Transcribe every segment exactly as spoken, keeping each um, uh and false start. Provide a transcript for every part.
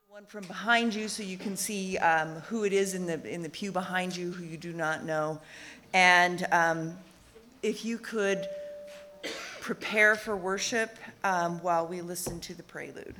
One from behind you, so you can see um, who it is in the in the pew behind you who you do not know. And um, if you could prepare for worship um, while we listen to the prelude.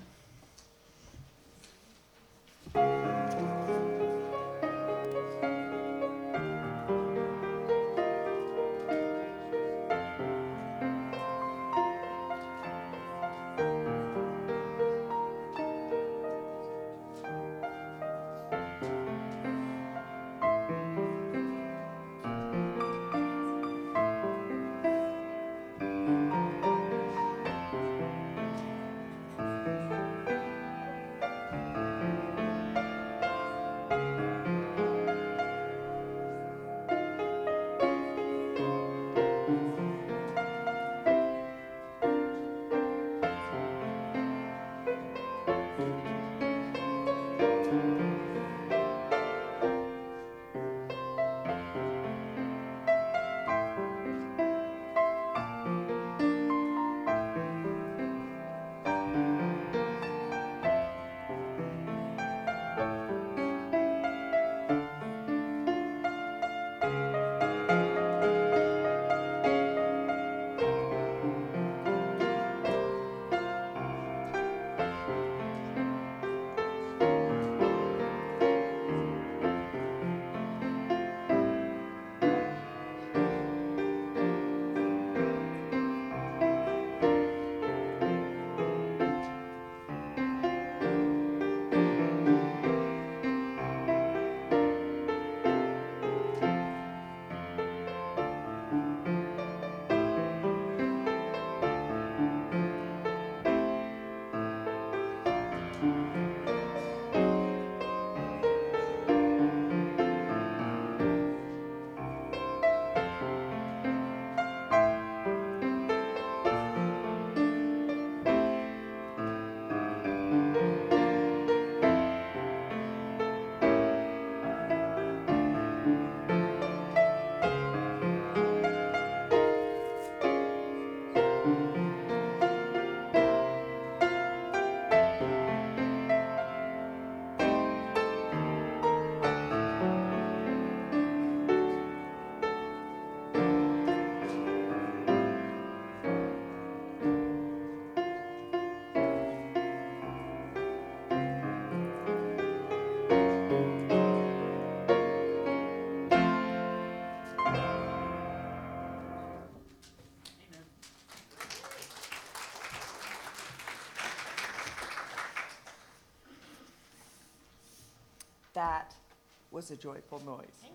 That was a joyful noise. Thank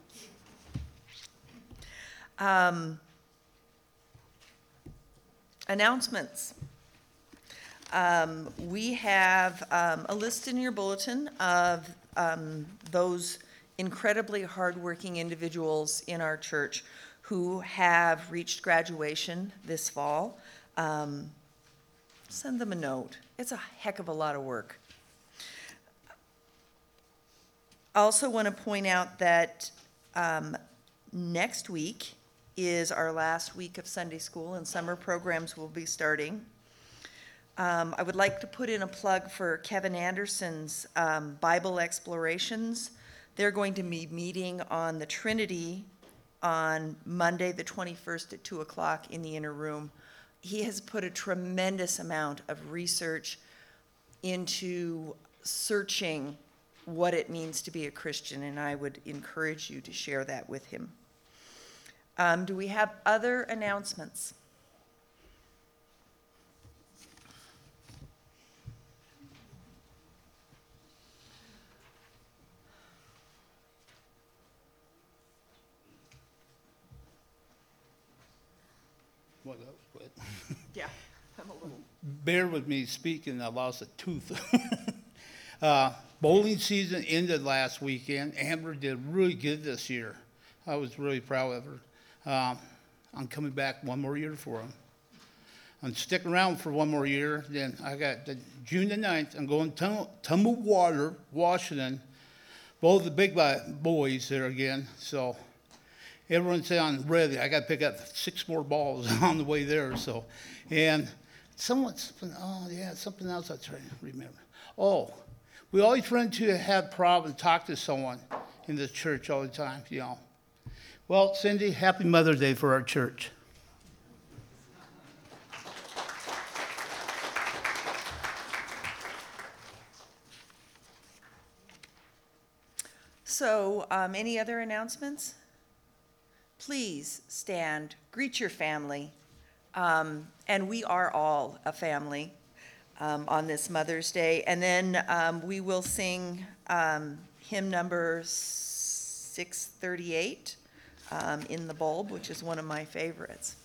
you. Um, announcements. Um, we have um, a list in your bulletin of um, those incredibly hardworking individuals in our church who have reached graduation this fall. Um, send them a note. It's a heck of a lot of work. I also want to point out that um, next week is our last week of Sunday school, and summer programs will be starting. Um, I would like to put in a plug for Kevin Anderson's um, Bible Explorations. They're going to be meeting on the Trinity on Monday, the twenty-first at two o'clock in the inner room. He has put a tremendous amount of research into searching what it means to be a Christian, and I would encourage you to share that with him. Um, do we have other announcements? What else? What? Yeah, I'm a little. Bear with me speaking, I lost a tooth. uh, bowling season ended last weekend. Amber did really good this year. I was really proud of her. Um, I'm coming back one more year for them. I'm sticking around for one more year. Then I got the June the ninth, I'm going to Tumwater, Washington. Both the big boys there again. So everyone's on ready. I got to pick up six more balls on the way there. So, and someone's, oh yeah, something else I try to remember. Oh, We always run to have problems, talk to someone in the church all the time, you know. Well, Cindy, happy Mother's Day for our church. So, um, any other announcements? Please stand, greet your family, um, and we are all a family um, on this Mother's Day. And then um, we will sing um, hymn number six thirty-eight um, in the bulb, which is one of my favorites.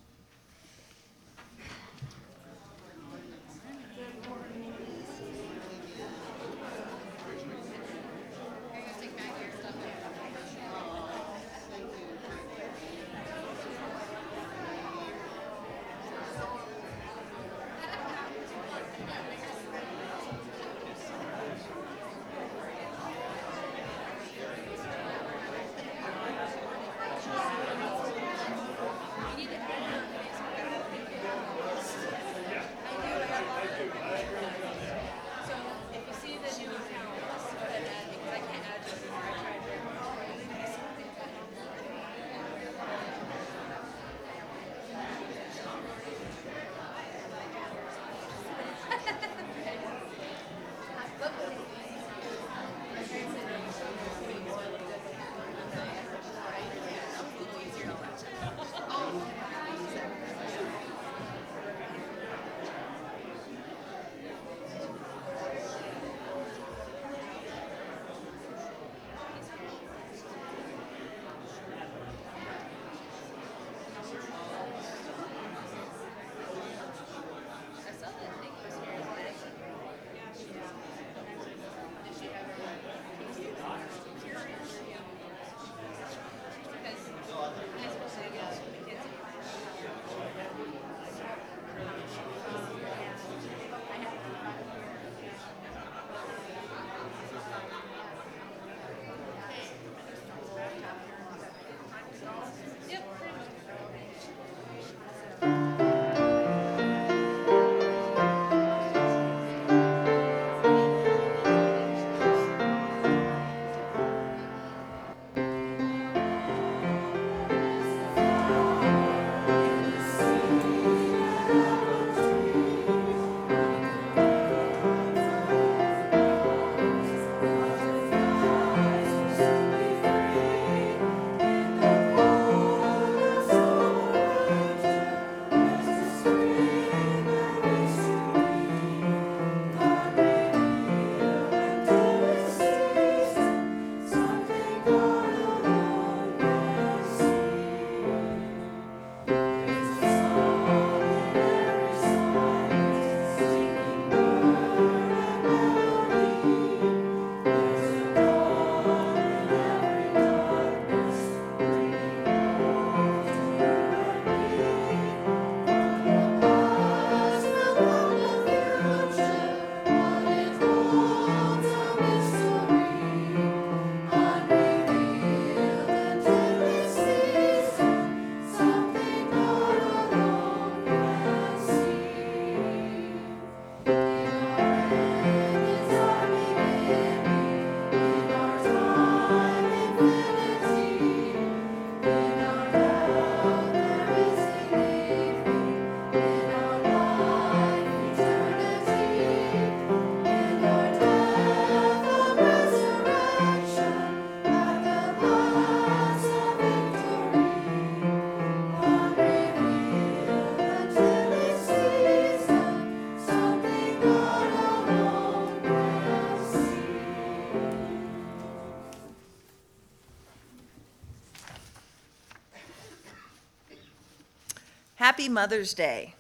Happy Mother's Day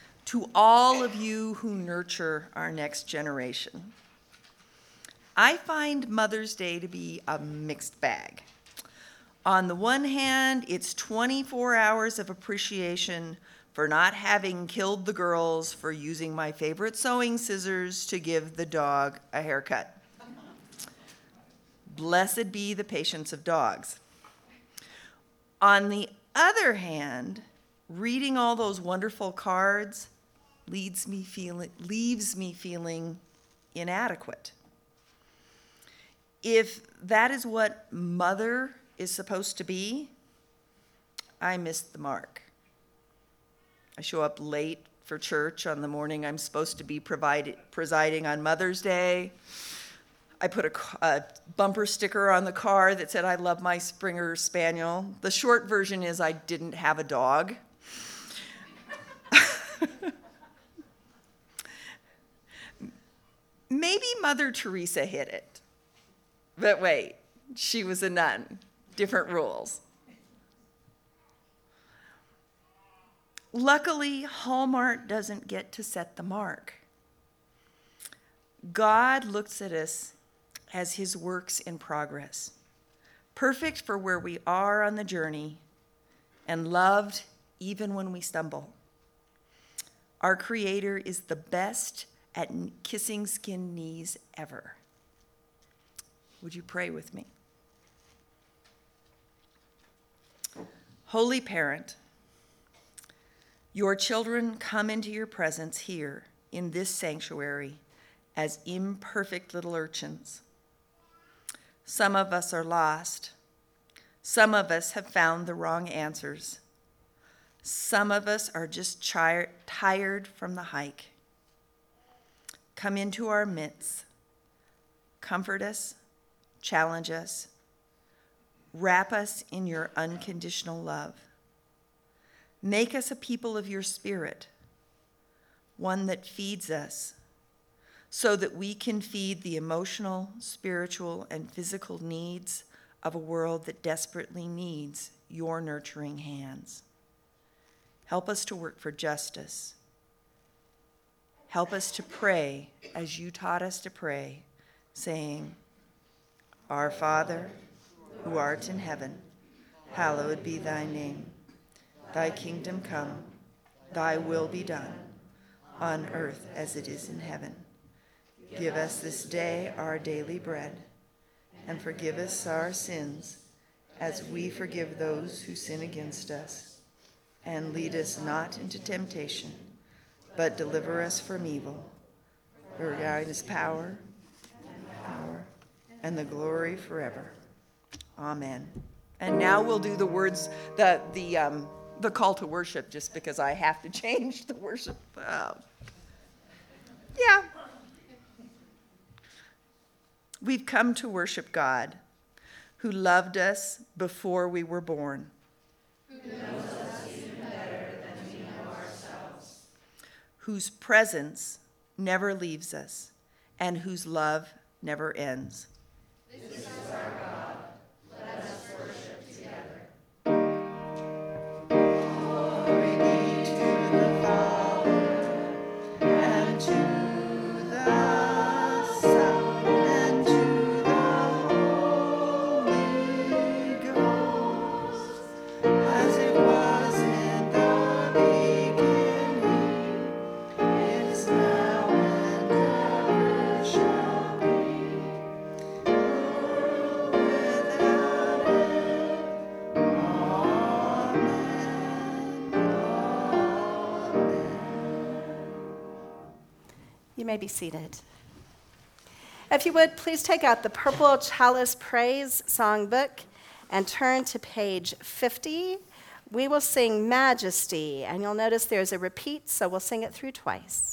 to all of you who nurture our next generation. I find Mother's Day to be a mixed bag. On the one hand, it's twenty-four hours of appreciation for not having killed the girls for using my favorite sewing scissors to give the dog a haircut. Blessed be the patience of dogs. On the other hand, reading all those wonderful cards leads me feeling, leaves me feeling inadequate. if that is what mother is supposed to be, I missed the mark. I show up late for church on the morning I'm supposed to be provided, presiding on Mother's Day. I put a, a bumper sticker on the car that said, I love my Springer Spaniel. The short version is I didn't have a dog. Maybe Mother Teresa hit it. But wait, she was a nun. Different rules. Luckily, Hallmark doesn't get to set the mark. God looks at us as his works in progress, perfect for where we are on the journey, and loved even when we stumble. Our Creator is the best at kissing skinned knees ever. Would you pray with me? Holy Parent, your children come into your presence here in this sanctuary as imperfect little urchins. Some of us are lost. Some of us have found the wrong answers. Some of us are just chi- tired from the hike. Come into our midst. Comfort us, challenge us, wrap us in your unconditional love. Make us a people of your spirit, one that feeds us, so that we can feed the emotional, spiritual, and physical needs of a world that desperately needs your nurturing hands. Help us to work for justice. Help us to pray as you taught us to pray, saying, Our Father, who art in heaven, hallowed be thy name. Thy kingdom come, thy will be done, on earth as it is in heaven. Give us this day our daily bread, and forgive us our sins, as we forgive those who sin against us. And lead us not into temptation, but deliver us from evil. For thine is power, power, and the glory forever. Amen. And now we'll do the words, the the um, the call to worship, just because I have to change the worship. Uh, yeah. We've come to worship God, who loved us before we were born. Who knows us even better than we know ourselves. Whose presence never leaves us, and whose love never ends. This is our God. Let us worship together. Glory be to the Father, and to the Son, and to the Holy Ghost, as it was in the beginning, is now, and ever shall be, world without end. Amen. Amen. You may be seated. If you would, please take out the Purple Chalice Praise Songbook and turn to page fifty. We will sing Majesty, and you'll notice there's a repeat, so we'll sing it through twice.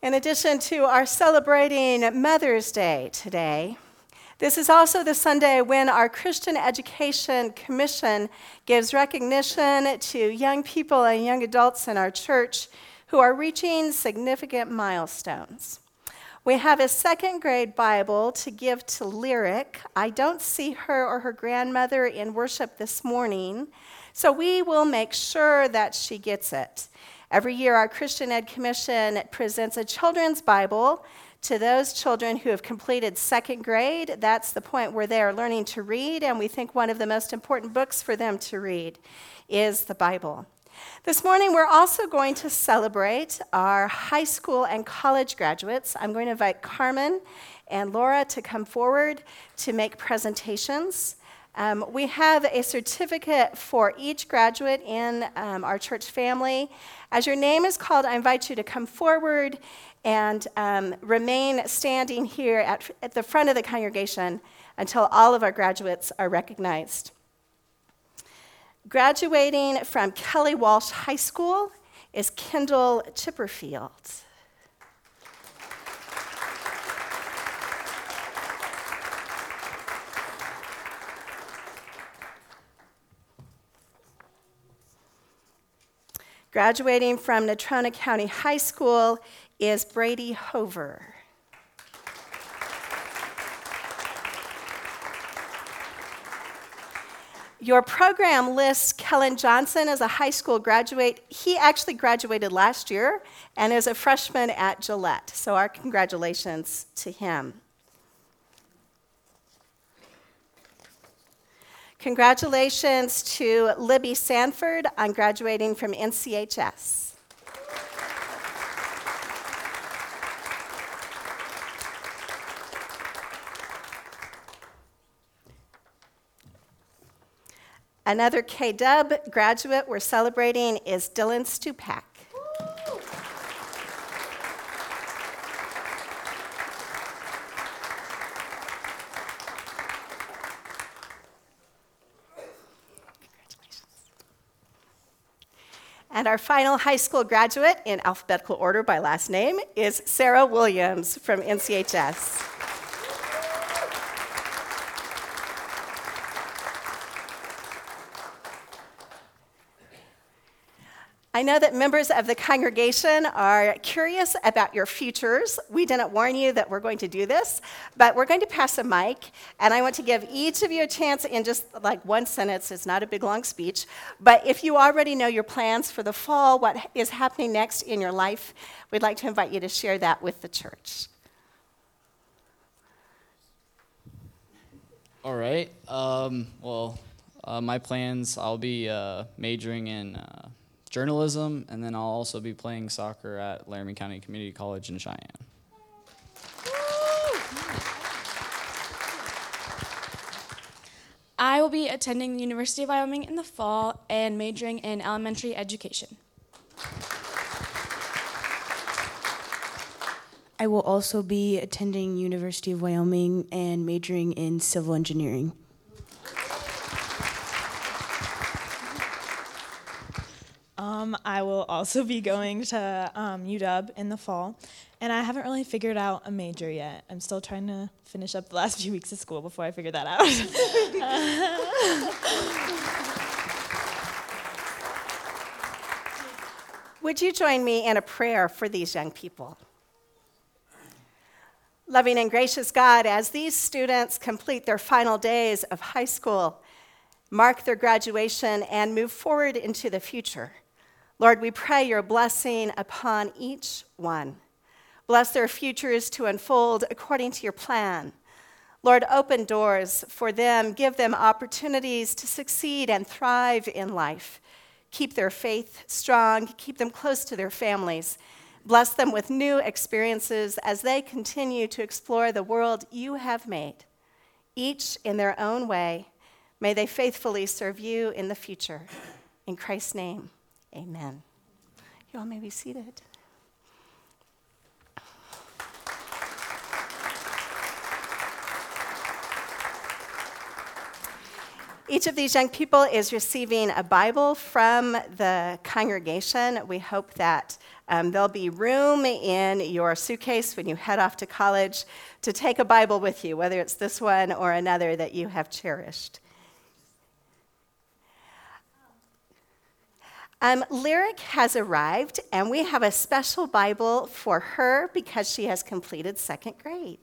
In addition to our celebrating Mother's Day today, this is also the Sunday when our Christian Education Commission gives recognition to young people and young adults in our church who are reaching significant milestones. We have a second grade Bible to give to Lyric. I don't see her or her grandmother in worship this morning, so we will make sure that she gets it. Every year, our Christian Ed Commission presents a children's Bible to those children who have completed second grade. That's the point where they are learning to read, and we think one of the most important books for them to read is the Bible. This morning, we're also going to celebrate our high school and college graduates. I'm going to invite Carmen and Laura to come forward to make presentations. Um, we have a certificate for each graduate in um, our church family. As your name is called, I invite you to come forward and um, remain standing here at, at the front of the congregation until all of our graduates are recognized. Graduating from Kelly Walsh High School is Kendall Chipperfield. Graduating from Natrona County High School is Brady Hover. Your program lists Kellen Johnson as a high school graduate. He actually graduated last year and is a freshman at Gillette, so our congratulations to him. Congratulations to Libby Sanford on graduating from N C H S. Another K-Dub graduate we're celebrating is Dylan Stupak. And our final high school graduate, in alphabetical order by last name, is Sarah Williams from N C H S. I know that members of the congregation are curious about your futures. We didn't warn you that we're going to do this, but we're going to pass a mic, and I want to give each of you a chance in just like one sentence. It's not a big, long speech, but if you already know your plans for the fall, what is happening next in your life, we'd like to invite you to share that with the church. All right. Um, well, uh, my plans, I'll be uh, majoring in uh, journalism, and then I'll also be playing soccer at Laramie County Community College in Cheyenne. I will be attending the University of Wyoming in the fall and majoring in elementary education. I will also be attending University of Wyoming and majoring in civil engineering. Um, I will also be going to um, U W in the fall, and I haven't really figured out a major yet. I'm still trying to finish up the last few weeks of school before I figure that out. Would you join me in a prayer for these young people? Loving and gracious God, as these students complete their final days of high school, mark their graduation, and move forward into the future, Lord, we pray your blessing upon each one. Bless their futures to unfold according to your plan. Lord, open doors for them, give them opportunities to succeed and thrive in life. Keep their faith strong, keep them close to their families. Bless them with new experiences as they continue to explore the world you have made. Each in their own way, may they faithfully serve you in the future. In Christ's name, amen. You all may be seated. Each of these young people is receiving a Bible from the congregation. We hope that um, there'll be room in your suitcase when you head off to college to take a Bible with you, whether it's this one or another that you have cherished. Um, Lyric has arrived, and we have a special Bible for her because she has completed second grade.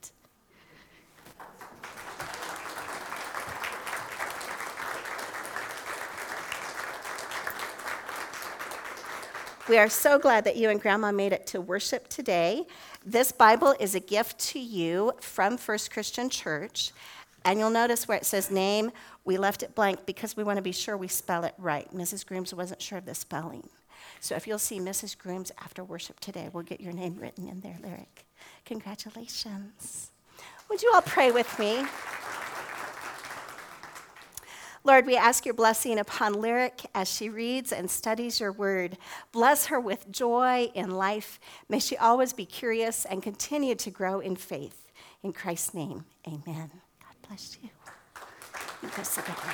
We are so glad that you and Grandma made it to worship today. This Bible is a gift to you from First Christian Church. And you'll notice where it says name, we left it blank because we want to be sure we spell it right. Missus Grooms wasn't sure of the spelling. So if you'll see Missus Grooms after worship today, we'll get your name written in their Lyric. Congratulations. Would you all pray with me? Lord, we ask your blessing upon Lyric as she reads and studies your word. Bless her with joy in life. May she always be curious and continue to grow in faith. In Christ's name, amen. God bless you. You go sit down.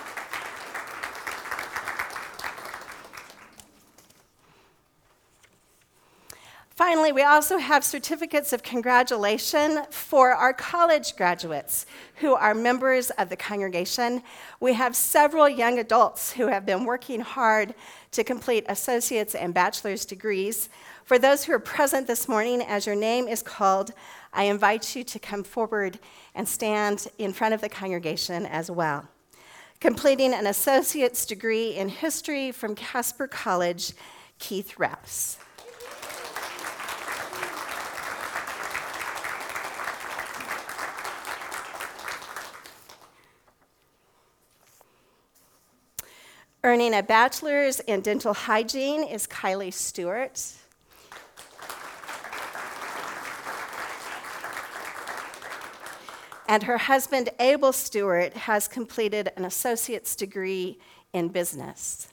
Finally, we also have certificates of congratulation for our college graduates who are members of the congregation. We have several young adults who have been working hard to complete associate's and bachelor's degrees. For those who are present this morning, as your name is called, I invite you to come forward and stand in front of the congregation as well. Completing an associate's degree in history from Casper College, Keith Rouse. Earning a bachelor's in dental hygiene is Kylie Stewart. And her husband, Abel Stewart, has completed an associate's degree in business.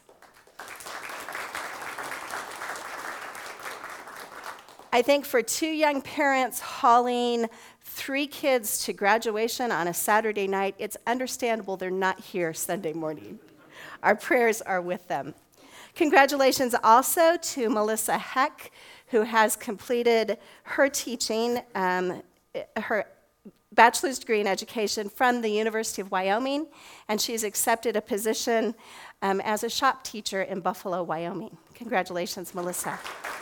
I think for two young parents hauling three kids to graduation on a Saturday night, it's understandable they're not here Sunday morning. Our prayers are with them. Congratulations also to Melissa Heck, who has completed her teaching, um, her bachelor's degree in education from the University of Wyoming, and she's accepted a position um, as a shop teacher in Buffalo, Wyoming. Congratulations, Melissa.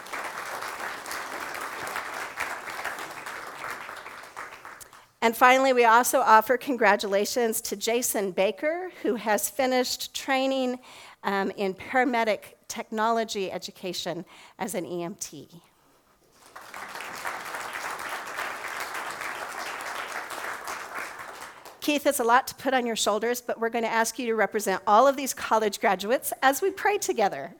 And finally, we also offer congratulations to Jason Baker, who has finished training um, in paramedic technology education as an E M T. Keith, it's a lot to put on your shoulders, but we're going to ask you to represent all of these college graduates as we pray together.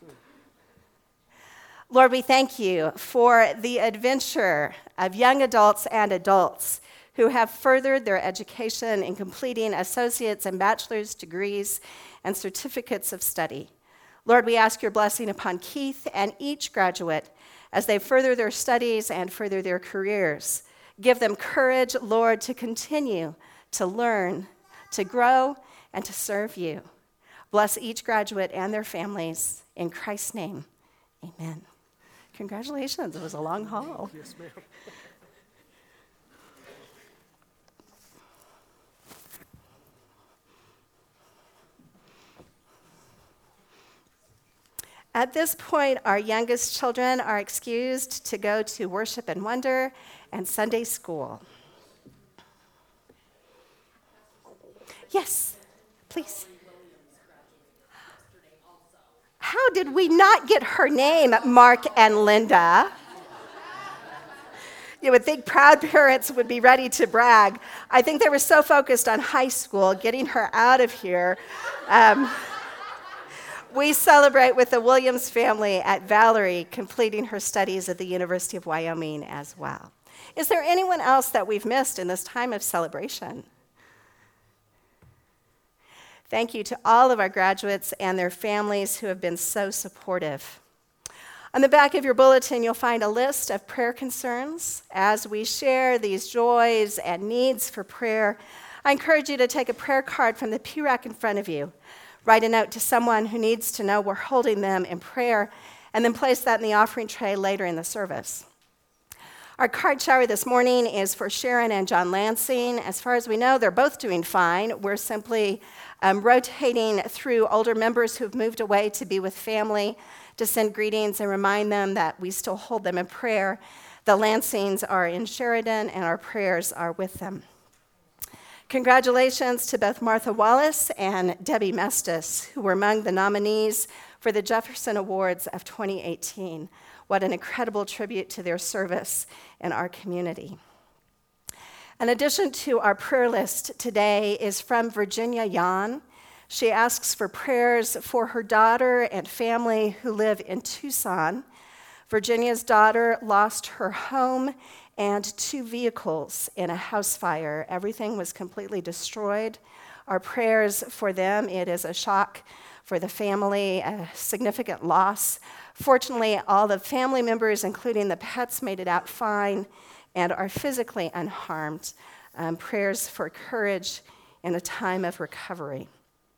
Lord, we thank you for the adventure of young adults and adults who have furthered their education in completing associate's and bachelor's degrees and certificates of study. Lord, we ask your blessing upon Keith and each graduate as they further their studies and further their careers. Give them courage, Lord, to continue to learn, to grow, and to serve you. Bless each graduate and their families. In Christ's name, amen. Congratulations. It was a long haul. Yes, ma'am. At this point, our youngest children are excused to go to Worship and Wonder and Sunday school. Yes, please. How did we not get her name, Mark and Linda? You would think proud parents would be ready to brag. I think they were so focused on high school, getting her out of here. Um, We celebrate with the Williams family at Valerie completing her studies at the University of Wyoming as well. Is there anyone else that we've missed in this time of celebration? Thank you to all of our graduates and their families who have been so supportive. On the back of your bulletin, you'll find a list of prayer concerns. As we share these joys and needs for prayer, I encourage you to take a prayer card from the pew rack in front of you, write a note to someone who needs to know we're holding them in prayer, and then place that in the offering tray later in the service. Our card shower this morning is for Sharon and John Lansing. As far as we know, they're both doing fine. We're simply um, rotating through older members who've moved away to be with family to send greetings and remind them that we still hold them in prayer. The Lansings are in Sheridan, and our prayers are with them. Congratulations to both Martha Wallace and Debbie Mestis, who were among the nominees for the Jefferson Awards of twenty eighteen. What an incredible tribute to their service in our community. In addition to our prayer list today is from Virginia Yan. She asks for prayers for her daughter and family who live in Tucson. Virginia's daughter lost her home and two vehicles in a house fire. Everything was completely destroyed. Our prayers for them, it is a shock for the family, a significant loss. Fortunately, all the family members, including the pets, made it out fine and are physically unharmed. Um, prayers for courage in a time of recovery.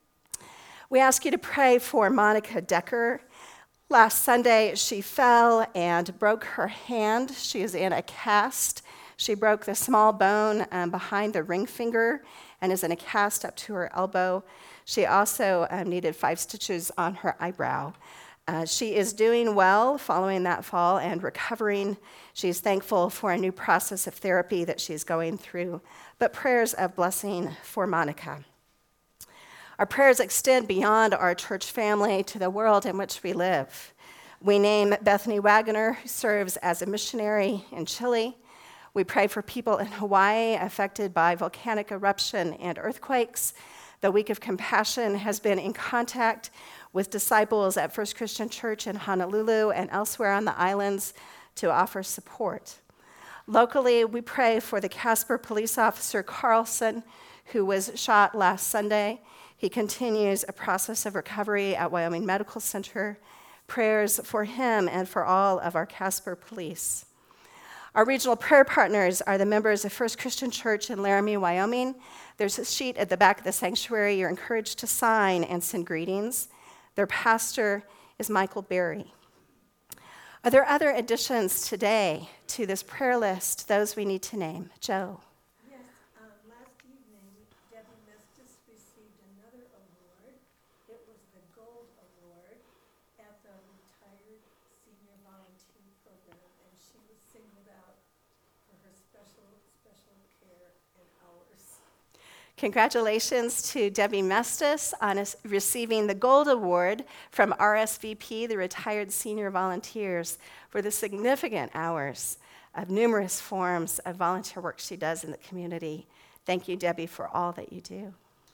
We ask you to pray for Monica Decker. Last Sunday, she fell and broke her hand. She is in a cast. She broke the small bone um, behind the ring finger and is in a cast up to her elbow. She also um, needed five stitches on her eyebrow. Uh, she is doing well following that fall and recovering. She's thankful for a new process of therapy that she's going through, but prayers of blessing for Monica. Our prayers extend beyond our church family to the world in which we live. We name Bethany Wagoner, who serves as a missionary in Chile. We pray for people in Hawaii affected by volcanic eruption and earthquakes. The Week of Compassion has been in contact with disciples at First Christian Church in Honolulu and elsewhere on the islands to offer support. Locally, we pray for the Casper police officer Carlson, who was shot last Sunday. He continues a process of recovery at Wyoming Medical Center. Prayers for him and for all of our Casper police. Our regional prayer partners are the members of First Christian Church in Laramie, Wyoming. There's a sheet at the back of the sanctuary. You're encouraged to sign and send greetings. Their pastor is Michael Berry. Are there other additions today to this prayer list, those we need to name? Joe. Yes, um, last evening, Debbie Mestis received another award. It was the Gold Award at the Retired Senior Volunteer Program, and she was singled out for her special, special care and hours. Congratulations to Debbie Mestis on us receiving the Gold Award from R S V P, the Retired Senior Volunteers, for the significant hours of numerous forms of volunteer work she does in the community. Thank you, Debbie, for all that you do.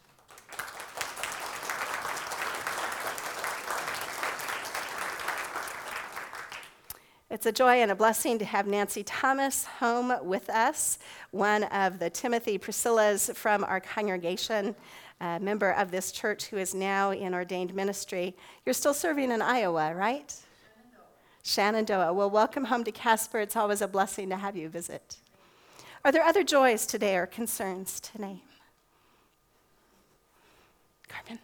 It's a joy and a blessing to have Nancy Thomas home with us, one of the Timothy Priscillas from our congregation, a member of this church who is now in ordained ministry. You're still serving in Iowa, right? Shenandoah. Shenandoah. Well, welcome home to Casper. It's always a blessing to have you visit. Are there other joys today or concerns to name? Carmen.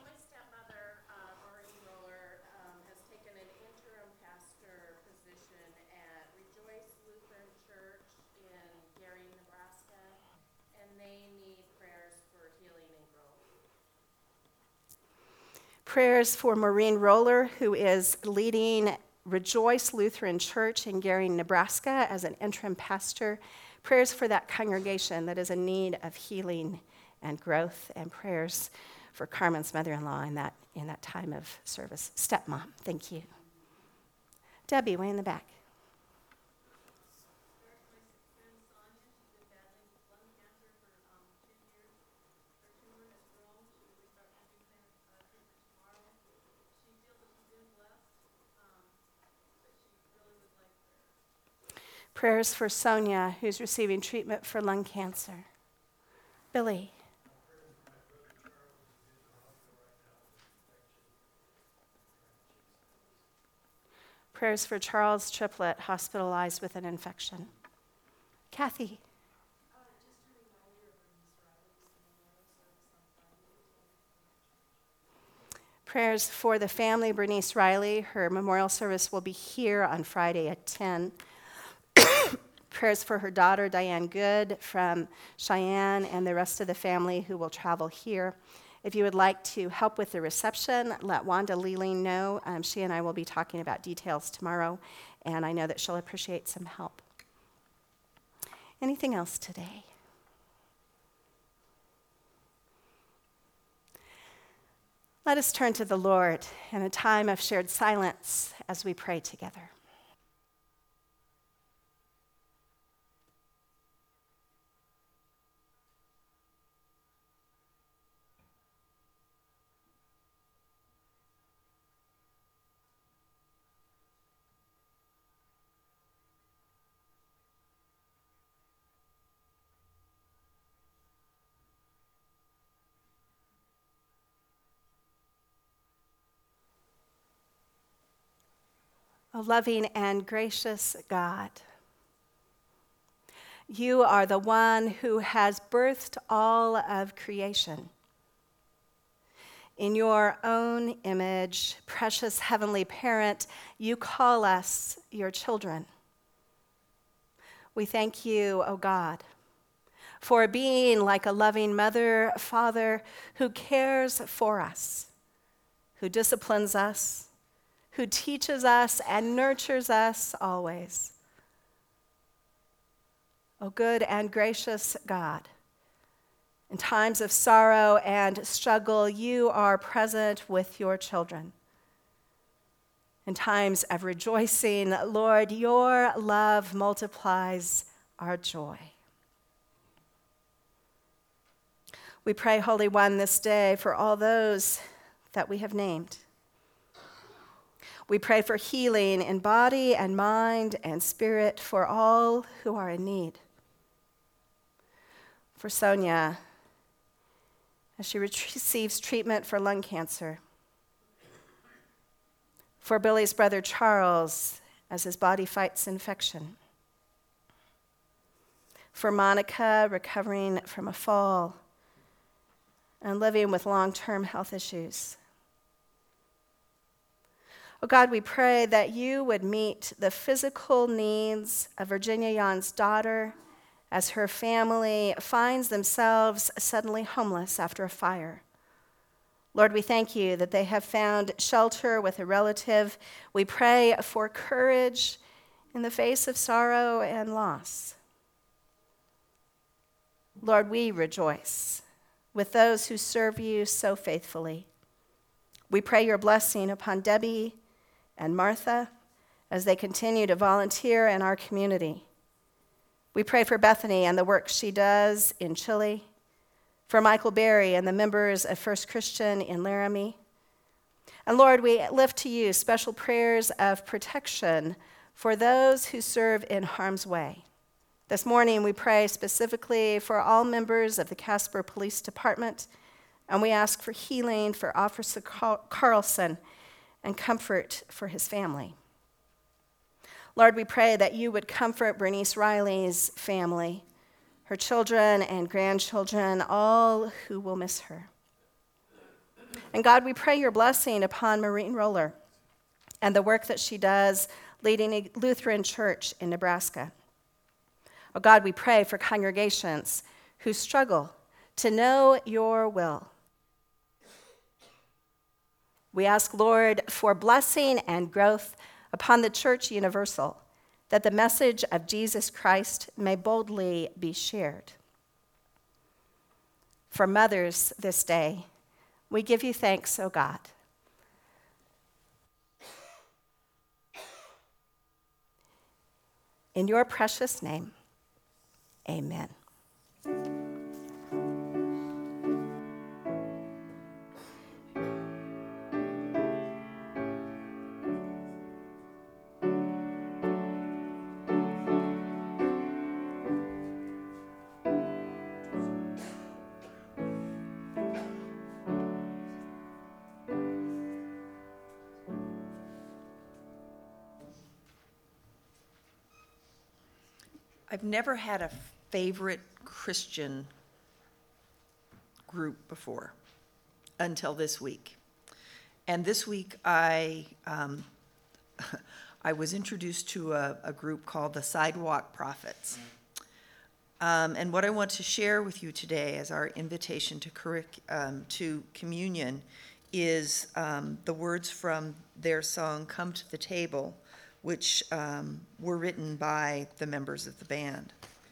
Prayers for Maureen Roller, who is leading Rejoice Lutheran Church in Gary, Nebraska as an interim pastor. Prayers for that congregation that is in need of healing and growth, and prayers for Carmen's mother-in-law in that, in that time of service. Stepmom, thank you. Debbie, way in the back. Prayers for Sonia, who's receiving treatment for lung cancer. Billy. Prayers for Charles Triplett, hospitalized with an infection. Kathy. Prayers for the family, Bernice Riley. Her memorial service will be here on Friday at ten. Prayers for her daughter, Diane Good, from Cheyenne, and the rest of the family who will travel here. If you would like to help with the reception, let Wanda Leeling know. Um, she and I will be talking about details tomorrow, and I know that she'll appreciate some help. Anything else today? Let us turn to the Lord in a time of shared silence as we pray together. O loving and gracious God, you are the one who has birthed all of creation. In your own image, precious heavenly parent, you call us your children. We thank you, O God, for being like a loving mother, father who cares for us, who disciplines us, who teaches us and nurtures us always. O good and gracious God, in times of sorrow and struggle, you are present with your children. In times of rejoicing, Lord, your love multiplies our joy. We pray, Holy One, this day for all those that we have named. We pray for healing in body and mind and spirit for all who are in need. For Sonia, as she receives treatment for lung cancer. For Billy's brother Charles, as his body fights infection. For Monica, recovering from a fall and living with long-term health issues. Oh God, we pray that you would meet the physical needs of Virginia Yon's daughter as her family finds themselves suddenly homeless after a fire. Lord, we thank you that they have found shelter with a relative. We pray for courage in the face of sorrow and loss. Lord, we rejoice with those who serve you so faithfully. We pray your blessing upon Debbie and Martha as they continue to volunteer in our community. We pray for Bethany and the work she does in Chile, for Michael Berry and the members of First Christian in Laramie. And Lord, we lift to you special prayers of protection for those who serve in harm's way. This morning we pray specifically for all members of the Casper Police Department, and we ask for healing for Officer Carlson and comfort for his family. Lord, we pray that you would comfort Bernice Riley's family, her children and grandchildren, all who will miss her. And God, we pray your blessing upon Maureen Roller and the work that she does leading a Lutheran church in Nebraska. Oh God, we pray for congregations who struggle to know your will. We ask, Lord, for blessing and growth upon the Church Universal, that the message of Jesus Christ may boldly be shared. For mothers this day, we give you thanks, O God. In your precious name, amen. I've never had a favorite Christian group before until this week. And this week, I, um, I was introduced to a, a group called the Sidewalk Prophets. Um, and what I want to share with you today as our invitation to, curric- um, to communion is um, the words from their song, Come to the Table, which um, were written by the members of the band.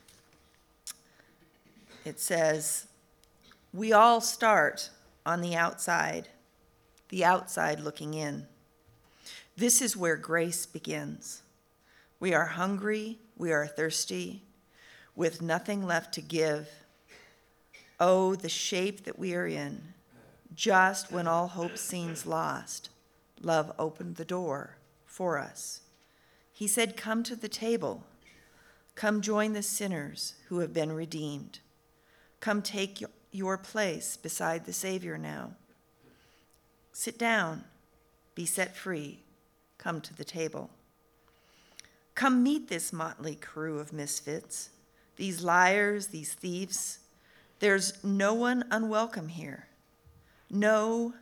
It says, "We all start on the outside, the outside looking in. This is where grace begins. We are hungry, we are thirsty, with nothing left to give. Oh, the shape that we are in. Just when all hope seems lost, love opened the door for us. He said, come to the table. Come join the sinners who have been redeemed. Come take your place beside the Savior now. Sit down, be set free, come to the table. Come meet this motley crew of misfits, these liars, these thieves. There's no one unwelcome here. No,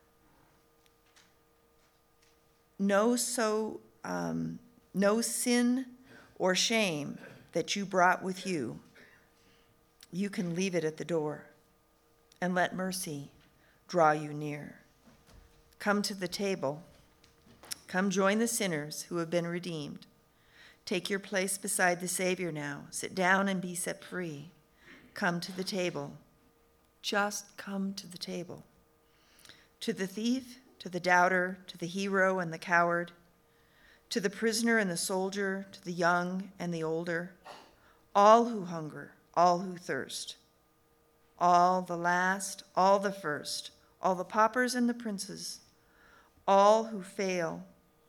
no so, um, no sin or shame that you brought with you. You can leave it at the door and let mercy draw you near. Come to the table. Come join the sinners who have been redeemed. Take your place beside the Savior now. Sit down and be set free. Come to the table. Just come to the table. To the thief, to the doubter, to the hero and the coward, to the prisoner and the soldier, to the young and the older, all who hunger, all who thirst, all the last, all the first, all the paupers and the princes, all who fail,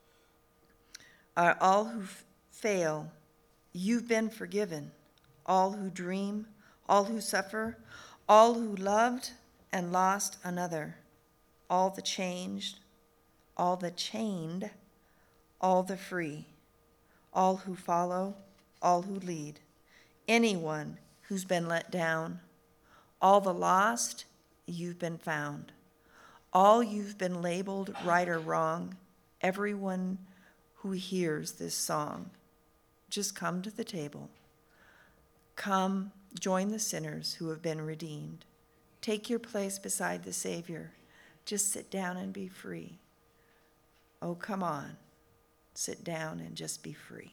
are all who f- fail, you've been forgiven. All who dream, all who suffer, all who loved and lost another, all the changed, all the chained, all the free, all who follow, all who lead, anyone who's been let down, all the lost, you've been found. All you've been labeled right or wrong, everyone who hears this song, just come to the table. Come, join the sinners who have been redeemed. Take your place beside the Savior. Just sit down and be free. Oh, come on. Sit down and just be free.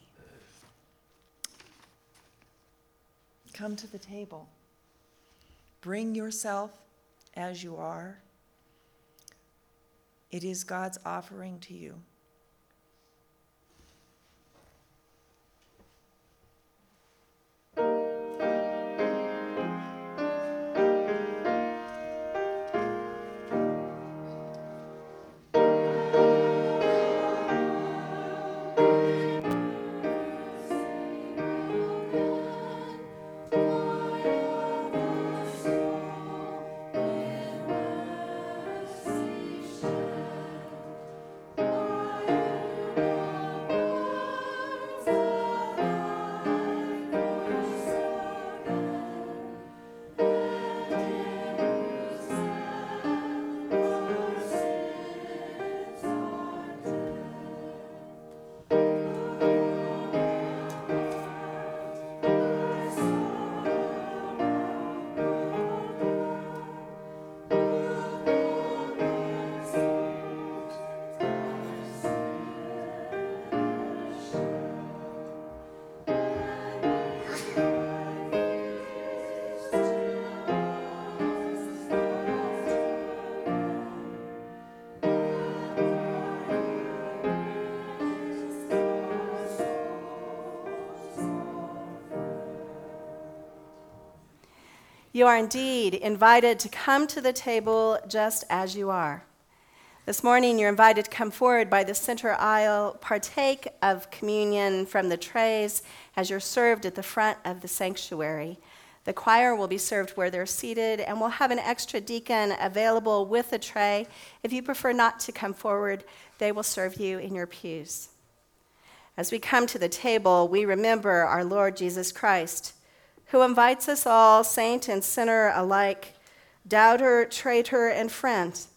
Come to the table. Bring yourself as you are. It is God's offering to you. You are indeed invited to come to the table just as you are. This morning, you're invited to come forward by the center aisle, partake of communion from the trays as you're served at the front of the sanctuary. The choir will be served where they're seated, and we'll have an extra deacon available with a tray. If you prefer not to come forward, they will serve you in your pews. As we come to the table, we remember our Lord Jesus Christ, who invites us all, saint and sinner alike, doubter, traitor, and friend,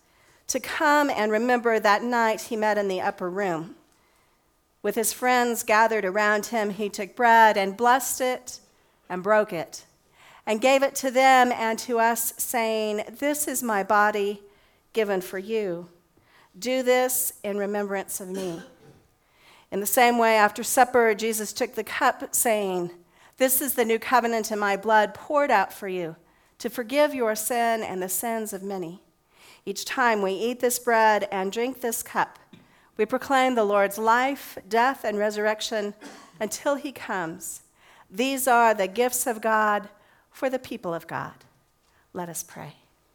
to come and remember that night he met in the upper room. With his friends gathered around him, he took bread and blessed it and broke it and gave it to them and to us, saying, "This is my body given for you. Do this in remembrance of me." In the same way, after supper, Jesus took the cup, saying, "This is the new covenant in my blood, poured out for you, to forgive your sin and the sins of many. Each time we eat this bread and drink this cup, we proclaim the Lord's life, death, and resurrection until he comes. These are the gifts of God for the people of God." Let us pray.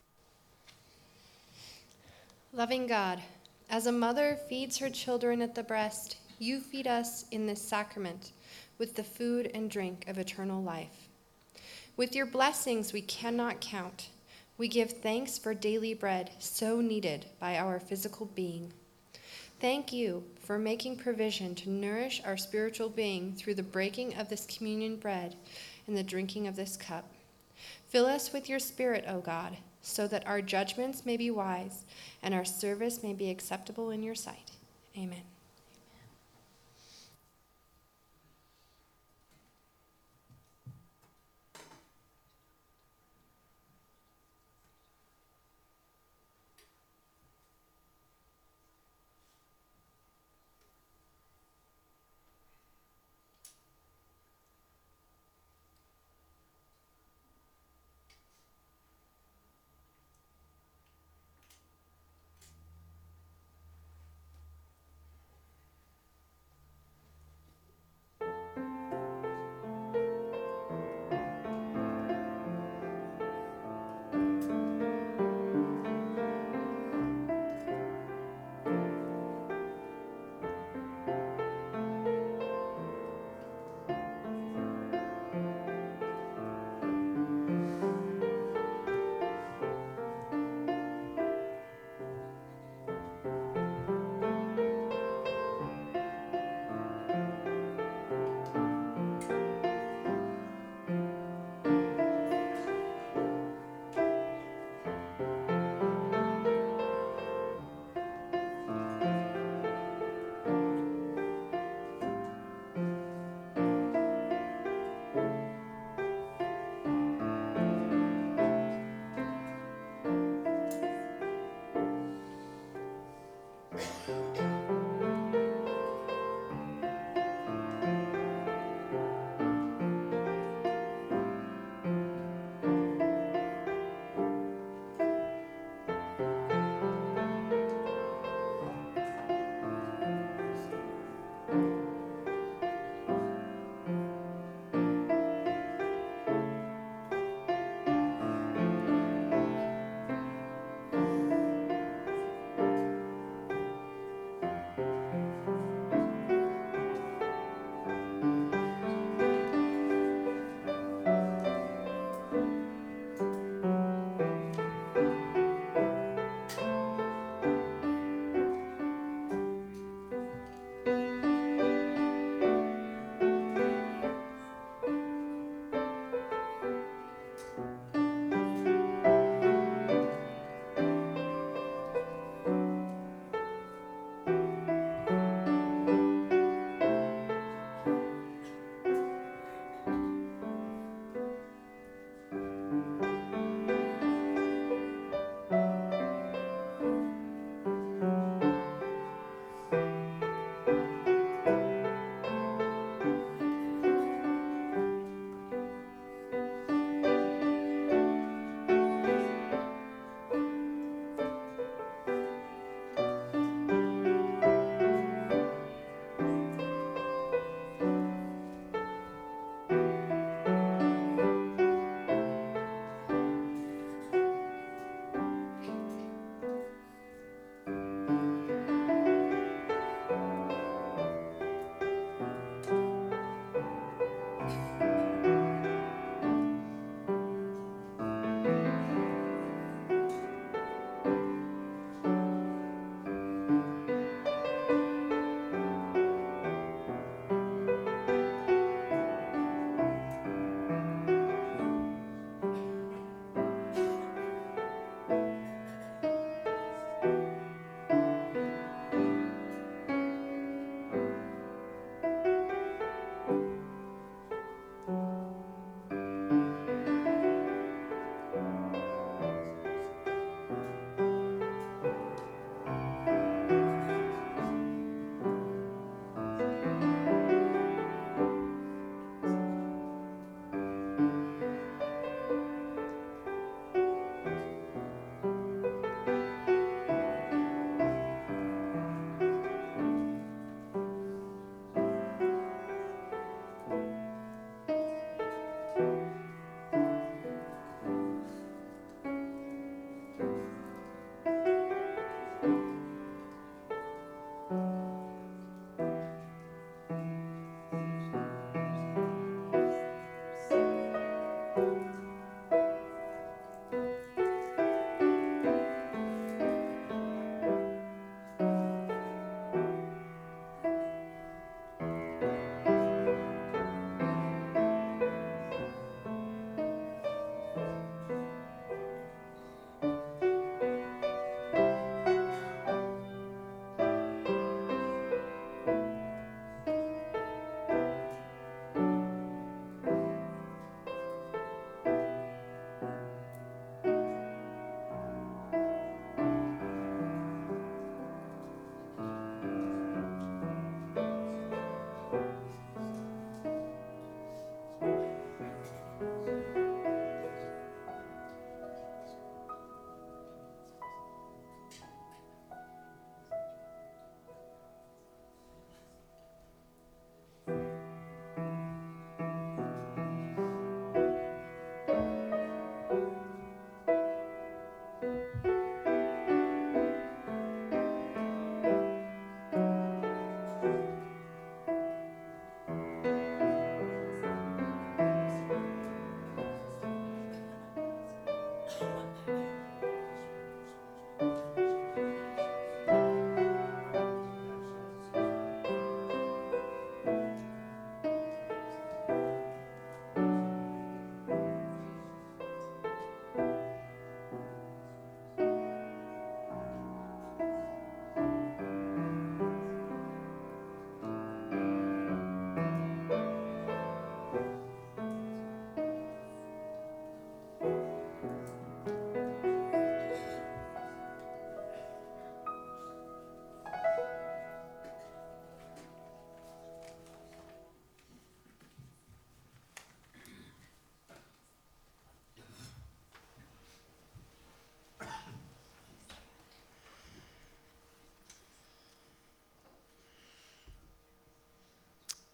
Loving God, as a mother feeds her children at the breast, you feed us in this sacrament with the food and drink of eternal life. With your blessings we cannot count, we give thanks for daily bread so needed by our physical being. Thank you for making provision to nourish our spiritual being through the breaking of this communion bread and the drinking of this cup. Fill us with your Spirit, O God, so that our judgments may be wise and our service may be acceptable in your sight. Amen.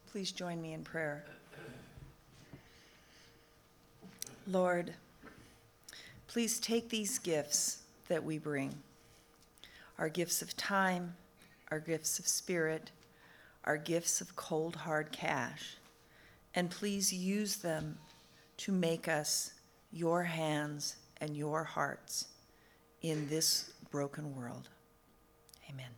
Please join me in prayer. Lord, please take these gifts that we bring, our gifts of time, our gifts of spirit, our gifts of cold, hard cash, and please use them to make us your hands and your hearts in this broken world. Amen.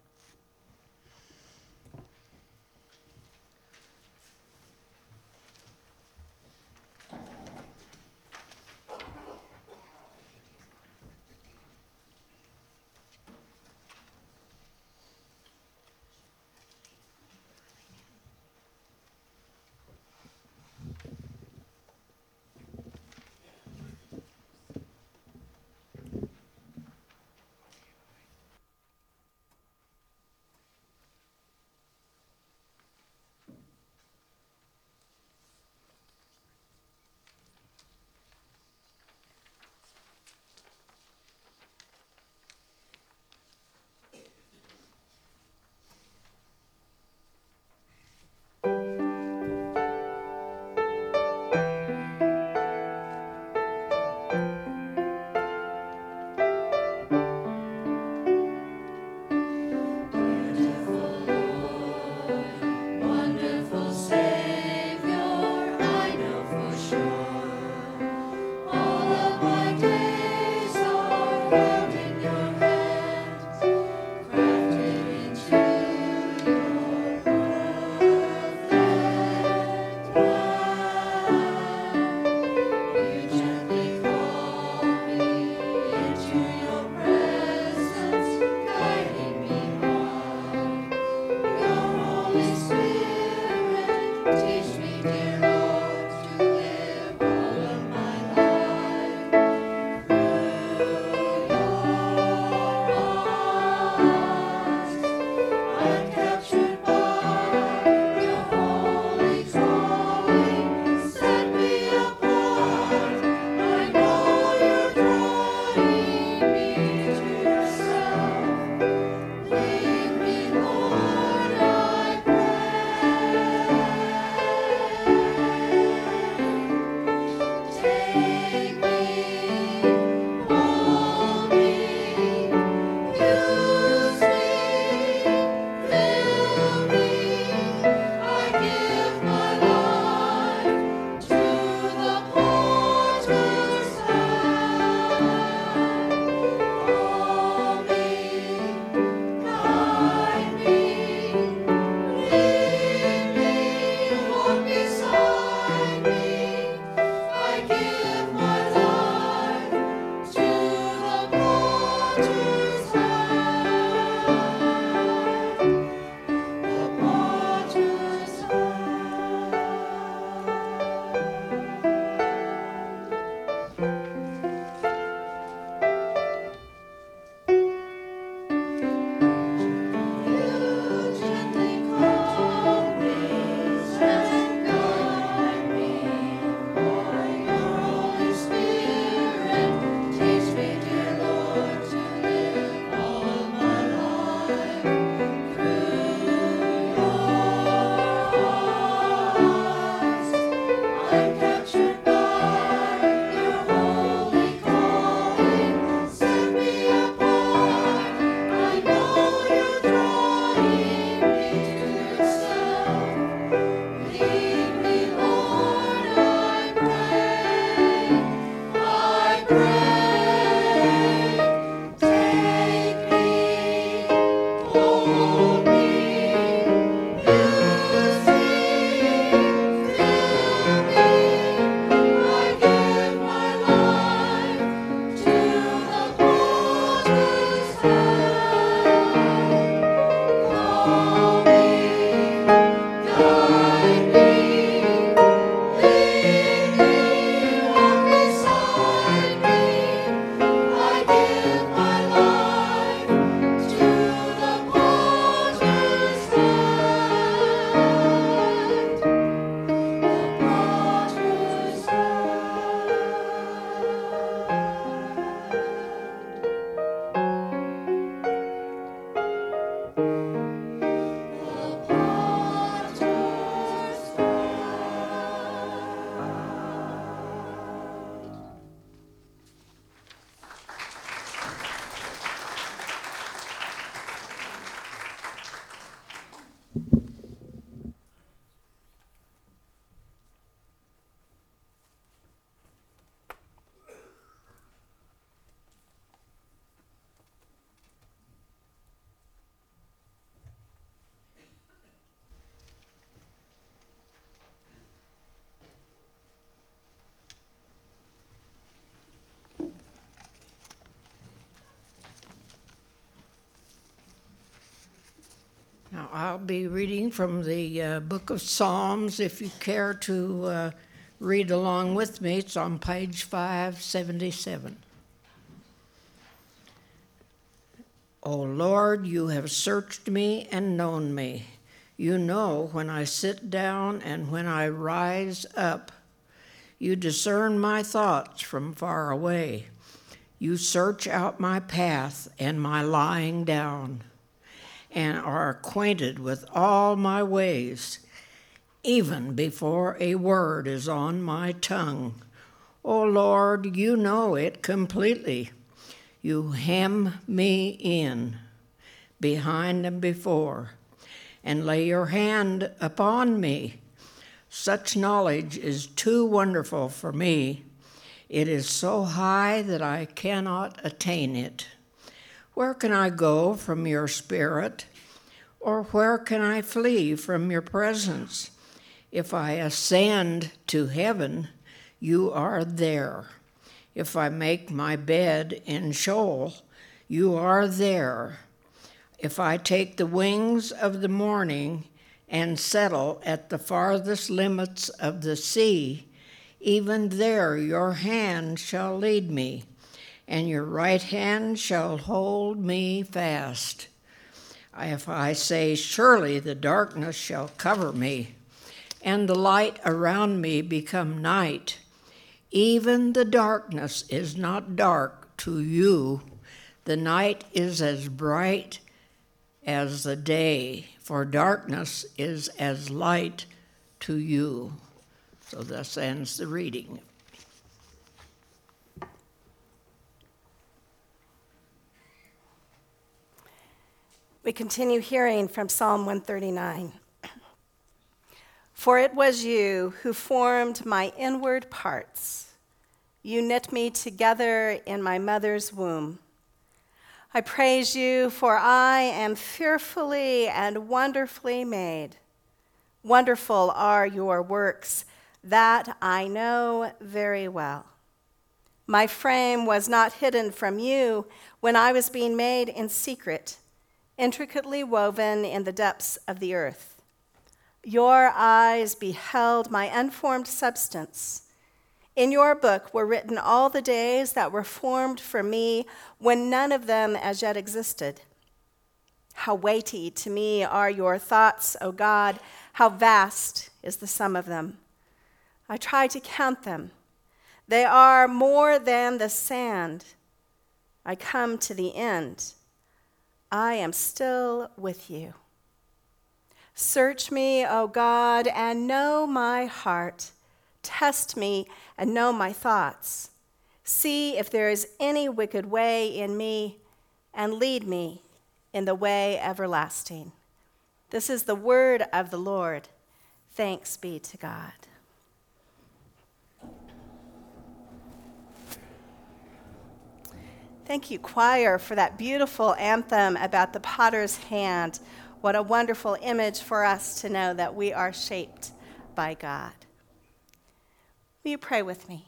Now, I'll be reading from the uh, book of Psalms. If you care to uh, read along with me, it's on page five seventy-seven. O Lord, you have searched me and known me. You know when I sit down and when I rise up. You discern my thoughts from far away. You search out my path and my lying down, and are acquainted with all my ways, even before a word is on my tongue. O Lord, you know it completely. You hem me in, behind and before, and lay your hand upon me. Such knowledge is too wonderful for me. It is so high that I cannot attain it. Where can I go from your spirit? Or where can I flee from your presence? If I ascend to heaven, you are there. If I make my bed in Sheol, you are there. If I take the wings of the morning and settle at the farthest limits of the sea, even there your hand shall lead me, and your right hand shall hold me fast. If I say, surely the darkness shall cover me, and the light around me become night, even the darkness is not dark to you. The night is as bright as the day, for darkness is as light to you. So thus ends the reading. We continue hearing from Psalm one thirty-nine. For it was you who formed my inward parts. You knit me together in my mother's womb. I praise you, for I am fearfully and wonderfully made. Wonderful are your works, that I know very well. My frame was not hidden from you when I was being made in secret, intricately woven in the depths of the earth. Your eyes beheld my unformed substance. In your book were written all the days that were formed for me, when none of them as yet existed. How weighty to me are your thoughts, O God, how vast is the sum of them. I try to count them. They are more than the sand. I come to the end. I am still with you. Search me, O God, and know my heart. Test me and know my thoughts. See if there is any wicked way in me, and lead me in the way everlasting. This is the word of the Lord. Thanks be to God. Thank you, choir, for that beautiful anthem about the potter's hand. What a wonderful image for us to know that we are shaped by God. Will you pray with me?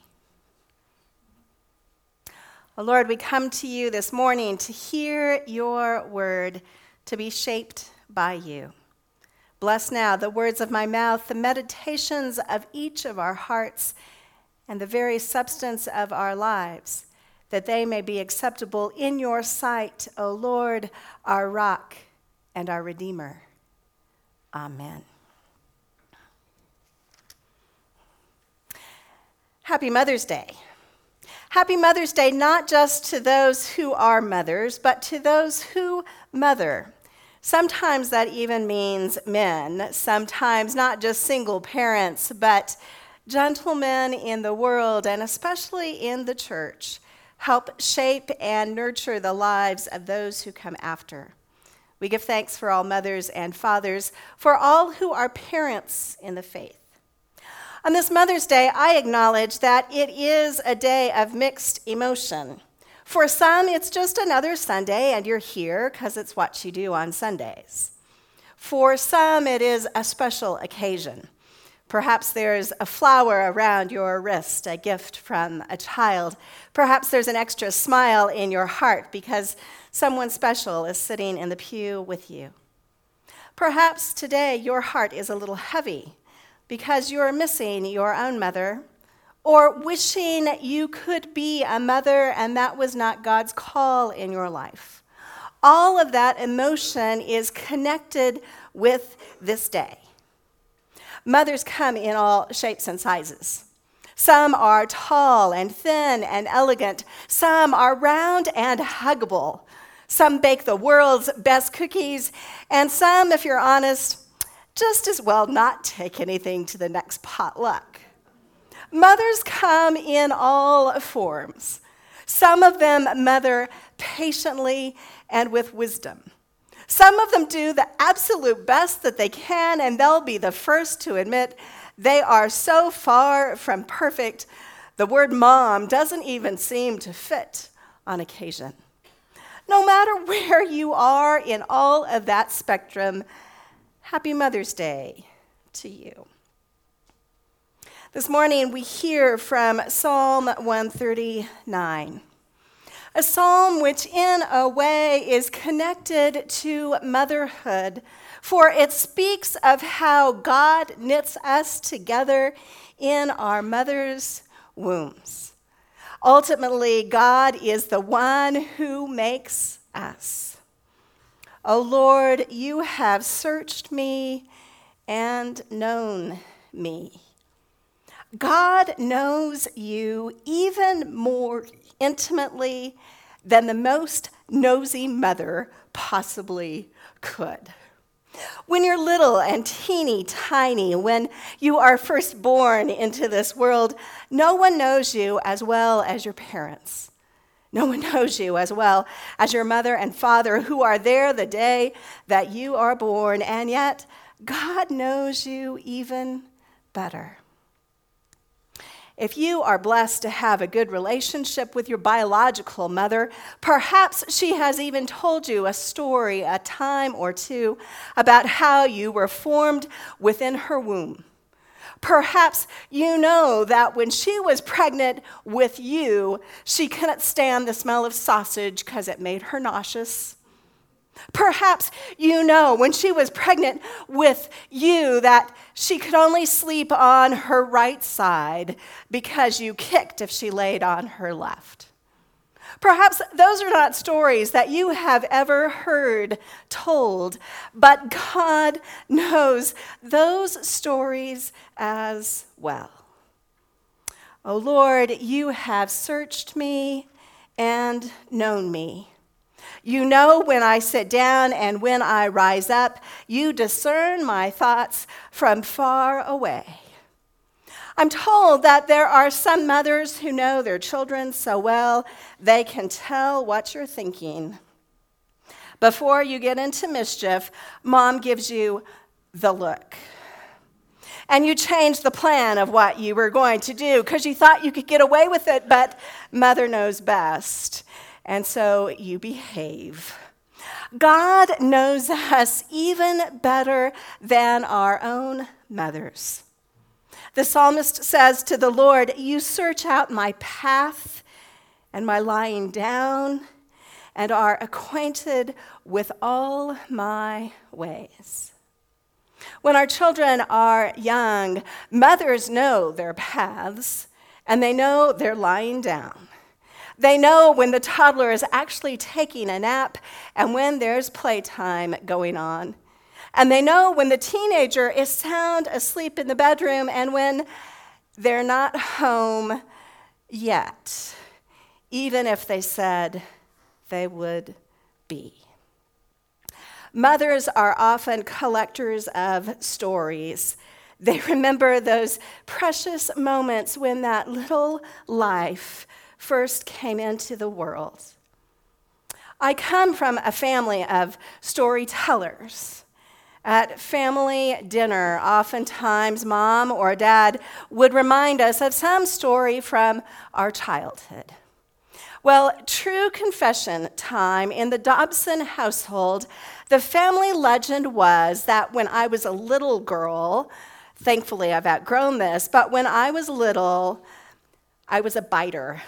Oh Lord, we come to you this morning to hear your word, to be shaped by you. Bless now the words of my mouth, the meditations of each of our hearts, and the very substance of our lives, that they may be acceptable in your sight, O Lord, our rock and our Redeemer. Amen. Happy Mother's Day. Happy Mother's Day, not just to those who are mothers, but to those who mother. Sometimes that even means men, sometimes not just single parents, but gentlemen in the world, and especially in the church, help shape and nurture the lives of those who come after. We give thanks for all mothers and fathers, for all who are parents in the faith. On this Mother's Day, I acknowledge that it is a day of mixed emotion. For some, it's just another Sunday, and you're here because it's what you do on Sundays. For some, it is a special occasion. Perhaps there's a flower around your wrist, a gift from a child. Perhaps there's an extra smile in your heart because someone special is sitting in the pew with you. Perhaps today your heart is a little heavy because you're missing your own mother, or wishing you could be a mother and that was not God's call in your life. All of that emotion is connected with this day. Mothers come in all shapes and sizes. Some are tall and thin and elegant. Some are round and huggable. Some bake the world's best cookies. And some, if you're honest, just as well not take anything to the next potluck. Mothers come in all forms. Some of them mother patiently and with wisdom. Some of them do the absolute best that they can, and they'll be the first to admit they are so far from perfect, the word mom doesn't even seem to fit on occasion. No matter where you are in all of that spectrum, happy Mother's Day to you. This morning we hear from Psalm one thirty-nine. A psalm which, in a way, is connected to motherhood, for it speaks of how God knits us together in our mother's wombs. Ultimately, God is the one who makes us. O Lord, you have searched me and known me. God knows you even more intimately than the most nosy mother possibly could. When you're little and teeny tiny, when you are first born into this world, no one knows you as well as your parents. No one knows you as well as your mother and father who are there the day that you are born, and yet God knows you even better. If you are blessed to have a good relationship with your biological mother, perhaps she has even told you a story a time or two about how you were formed within her womb. Perhaps you know that when she was pregnant with you, she couldn't stand the smell of sausage because it made her nauseous. Perhaps you know when she was pregnant with you that she could only sleep on her right side because you kicked if she laid on her left. Perhaps those are not stories that you have ever heard told, but God knows those stories as well. O Lord, you have searched me and known me. You know when I sit down and when I rise up. You discern my thoughts from far away. I'm told that there are some mothers who know their children so well they can tell what you're thinking. Before you get into mischief, mom gives you the look. And you change the plan of what you were going to do because you thought you could get away with it, but mother knows best. And so you behave. God knows us even better than our own mothers. The psalmist says to the Lord, you search out my path and my lying down and are acquainted with all my ways. When our children are young, mothers know their paths and they know they're lying down. They know when the toddler is actually taking a nap and when there's playtime going on. And they know when the teenager is sound asleep in the bedroom and when they're not home yet, even if they said they would be. Mothers are often collectors of stories. They remember those precious moments when that little life first came into the world. I come from a family of storytellers. At family dinner, oftentimes mom or dad would remind us of some story from our childhood. Well, true confession time in the Dobson household, the family legend was that when I was a little girl, thankfully I've outgrown this, but when I was little, I was a biter.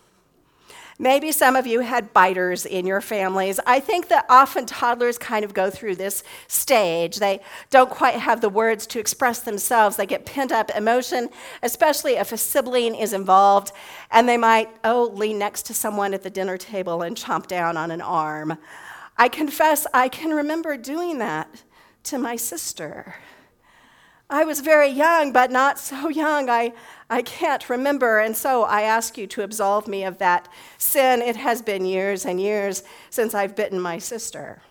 Maybe some of you had biters in your families. I think that often toddlers kind of go through this stage. They don't quite have the words to express themselves. They get pent up emotion, especially if a sibling is involved, and they might, oh, lean next to someone at the dinner table and chomp down on an arm. I confess I can remember doing that to my sister. I was very young, but not so young. I, I can't remember, and so I ask you to absolve me of that sin. It has been years and years since I've bitten my sister.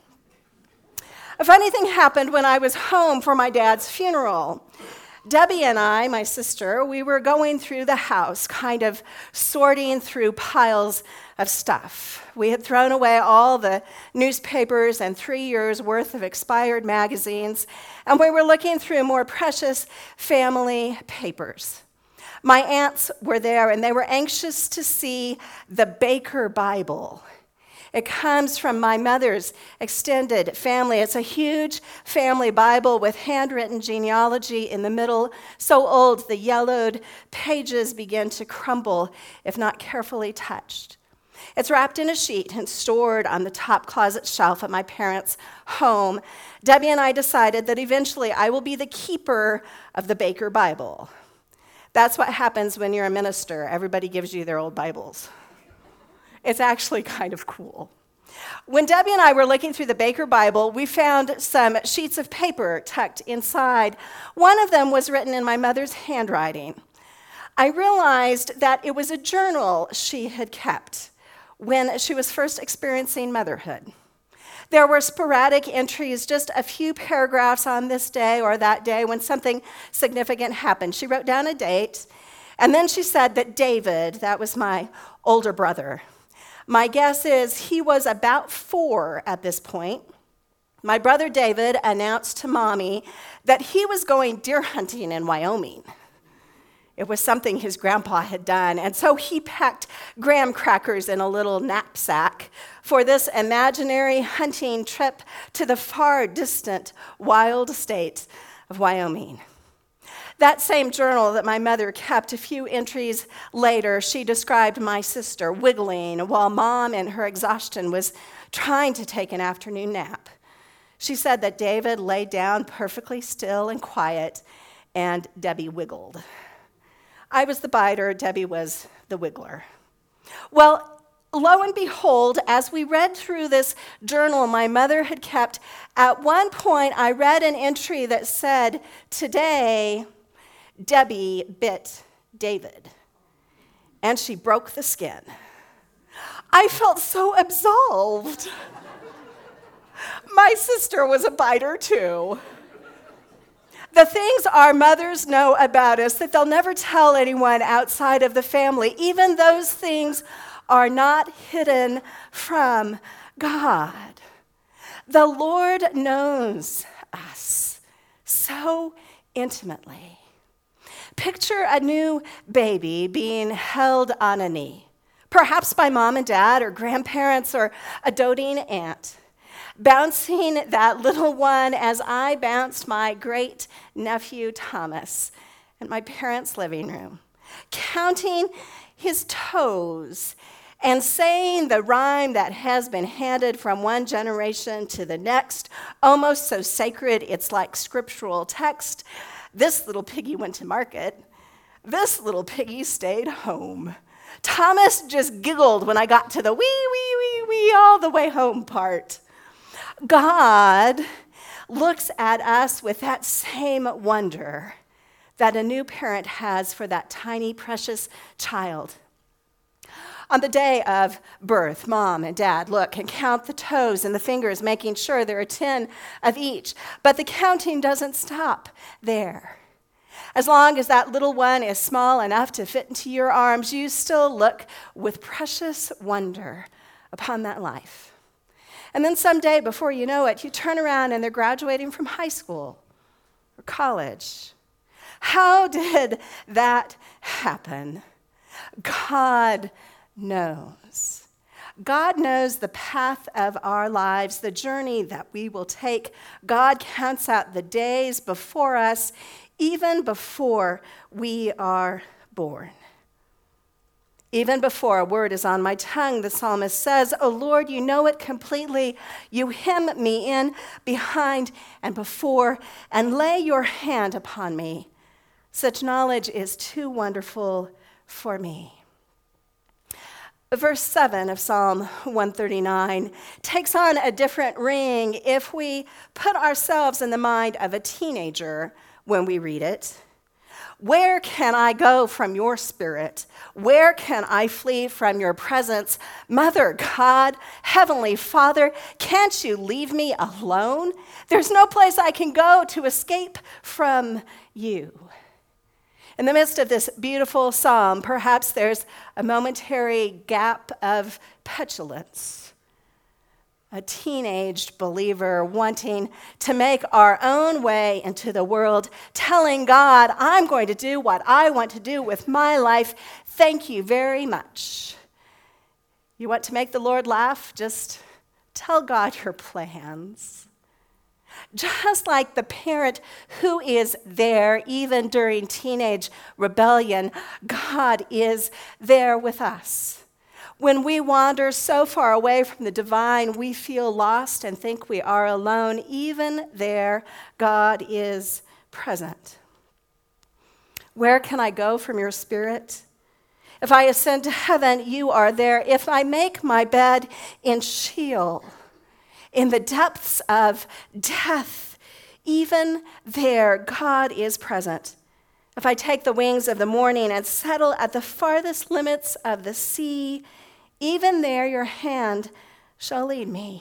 A funny thing happened when I was home for my dad's funeral. Debbie and I, my sister, we were going through the house, kind of sorting through piles of stuff. We had thrown away all the newspapers and three years' worth of expired magazines, and we were looking through more precious family papers. My aunts were there, and they were anxious to see the Baker Bible. It comes from my mother's extended family. It's a huge family Bible with handwritten genealogy in the middle, so old the yellowed pages begin to crumble if not carefully touched. It's wrapped in a sheet and stored on the top closet shelf at my parents' home. Debbie and I decided that eventually I will be the keeper of the Baker Bible. That's what happens when you're a minister. Everybody gives you their old Bibles. It's actually kind of cool. When Debbie and I were looking through the Baker Bible, we found some sheets of paper tucked inside. One of them was written in my mother's handwriting. I realized that it was a journal she had kept when she was first experiencing motherhood. There were sporadic entries, just a few paragraphs on this day or that day when something significant happened. She wrote down a date, and then she said that David, that was my older brother, my guess is he was about four at this point. My brother David announced to Mommy that he was going deer hunting in Wyoming. It was something his grandpa had done, and so he packed graham crackers in a little knapsack for this imaginary hunting trip to the far distant wild state of Wyoming. That same journal that my mother kept, a few entries later, she described my sister wiggling while Mom, in her exhaustion, was trying to take an afternoon nap. She said that David lay down perfectly still and quiet, and Debbie wiggled. I was the biter, Debbie was the wiggler. Well, lo and behold, as we read through this journal my mother had kept, at one point I read an entry that said, "Today, Debbie bit David, and she broke the skin." I felt so absolved. My sister was a biter too. The things our mothers know about us that they'll never tell anyone outside of the family, even those things are not hidden from God. The Lord knows us so intimately. Picture a new baby being held on a knee, perhaps by mom and dad or grandparents or a doting aunt, bouncing that little one as I bounced my great nephew Thomas in my parents' living room, counting his toes and saying the rhyme that has been handed from one generation to the next, almost so sacred it's like scriptural text. This little piggy went to market. This little piggy stayed home. Thomas just giggled when I got to the wee, wee, wee, wee, all the way home part. God looks at us with that same wonder that a new parent has for that tiny, precious child. On the day of birth, mom and dad look and count the toes and the fingers, making sure there are ten of each. But the counting doesn't stop there. As long as that little one is small enough to fit into your arms, you still look with precious wonder upon that life. And then someday, before you know it, you turn around and they're graduating from high school or college. How did that happen? God knows. God knows the path of our lives, the journey that we will take. God counts out the days before us, even before we are born. Even before a word is on my tongue, the psalmist says, "O Lord, you know it completely. You hem me in behind and before, and lay your hand upon me. Such knowledge is too wonderful for me." Verse seven of Psalm one thirty-nine takes on a different ring if we put ourselves in the mind of a teenager when we read it. Where can I go from your spirit? Where can I flee from your presence? Mother God, Heavenly Father, can't you leave me alone? There's no place I can go to escape from you. In the midst of this beautiful psalm, perhaps there's a momentary gap of petulance. A teenaged believer wanting to make our own way into the world, telling God, I'm going to do what I want to do with my life. Thank you very much. You want to make the Lord laugh? Just tell God your plans. Just like the parent who is there even during teenage rebellion, God is there with us. When we wander so far away from the divine, we feel lost and think we are alone. Even there, God is present. Where can I go from your spirit? If I ascend to heaven, you are there. If I make my bed in Sheol, in the depths of death, even there, God is present. If I take the wings of the morning and settle at the farthest limits of the sea, even there your hand shall lead me.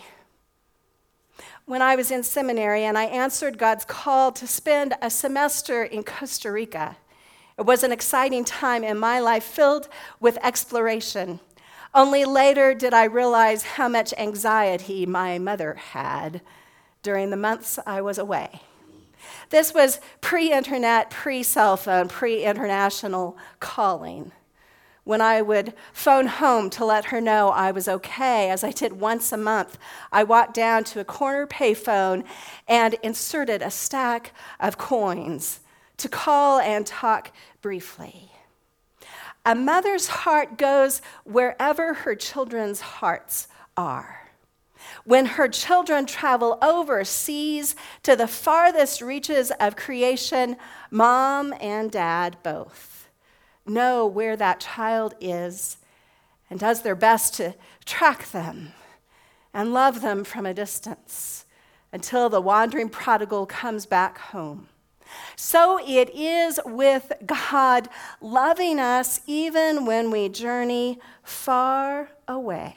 When I was in seminary and I answered God's call to spend a semester in Costa Rica, it was an exciting time in my life filled with exploration. Only later did I realize how much anxiety my mother had during the months I was away. This was pre-internet, pre-cell phone, pre-international calling. When I would phone home to let her know I was okay, as I did once a month, I walked down to a corner payphone and inserted a stack of coins to call and talk briefly. A mother's heart goes wherever her children's hearts are. When her children travel overseas to the farthest reaches of creation, mom and dad both know where that child is and does their best to track them and love them from a distance until the wandering prodigal comes back home. So it is with God loving us even when we journey far away.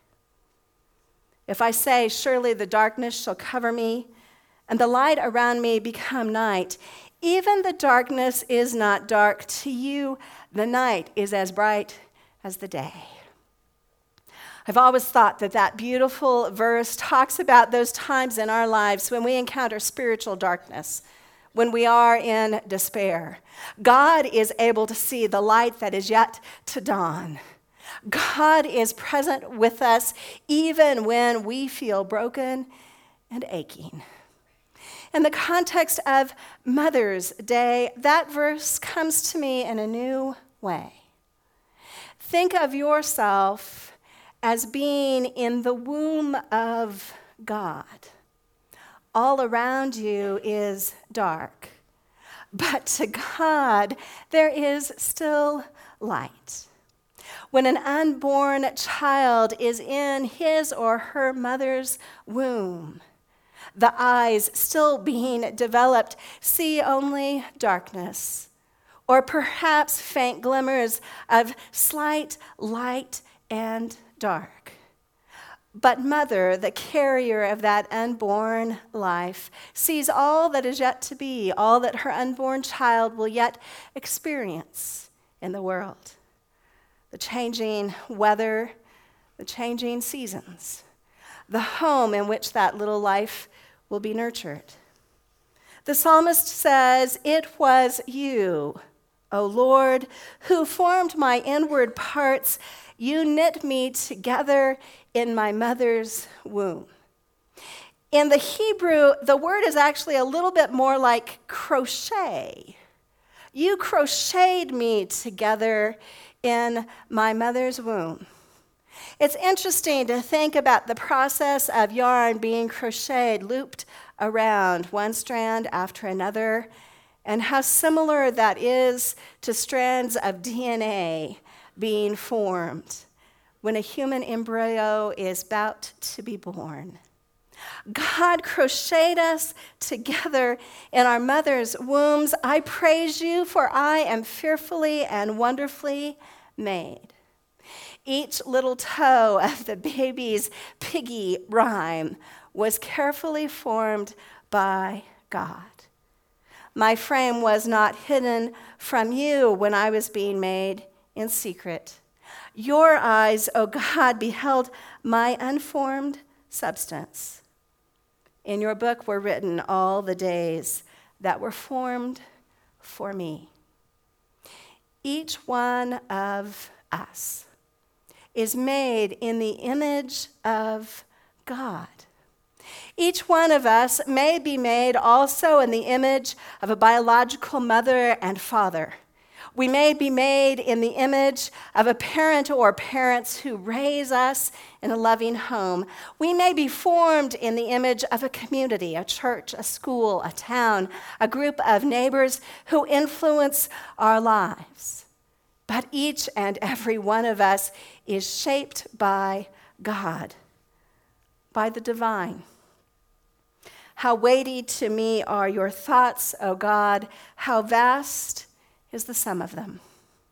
If I say, surely the darkness shall cover me, and the light around me become night, even the darkness is not dark to you. The night is as bright as the day. I've always thought that that beautiful verse talks about those times in our lives when we encounter spiritual darkness, when we are in despair. God is able to see the light that is yet to dawn. God is present with us even when we feel broken and aching. In the context of Mother's Day, that verse comes to me in a new way. Think of yourself as being in the womb of God. All around you is dark, but to God there is still light. When an unborn child is in his or her mother's womb, the eyes still being developed see only darkness, or perhaps faint glimmers of slight light and dark. But mother, the carrier of that unborn life, sees all that is yet to be, all that her unborn child will yet experience in the world. The changing weather, the changing seasons, the home in which that little life will be nurtured. The psalmist says, "It was you, O Lord, who formed my inward parts. You knit me together in my mother's womb." In the Hebrew, the word is actually a little bit more like crochet. You crocheted me together in my mother's womb. It's interesting to think about the process of yarn being crocheted, looped around one strand after another, and how similar that is to strands of D N A being formed when a human embryo is about to be born. God crocheted us together in our mother's wombs. I praise you, for I am fearfully and wonderfully made. Each little toe of the baby's piggy rhyme was carefully formed by God. My frame was not hidden from you when I was being made in secret. Your eyes, O God, beheld my unformed substance. In your book were written all the days that were formed for me. Each one of us is made in the image of God. Each one of us may be made also in the image of a biological mother and father. We may be made in the image of a parent or parents who raise us in a loving home. We may be formed in the image of a community, a church, a school, a town, a group of neighbors who influence our lives. But each and every one of us is shaped by God, by the divine. How weighty to me are your thoughts, O God. How vast is the sum of them.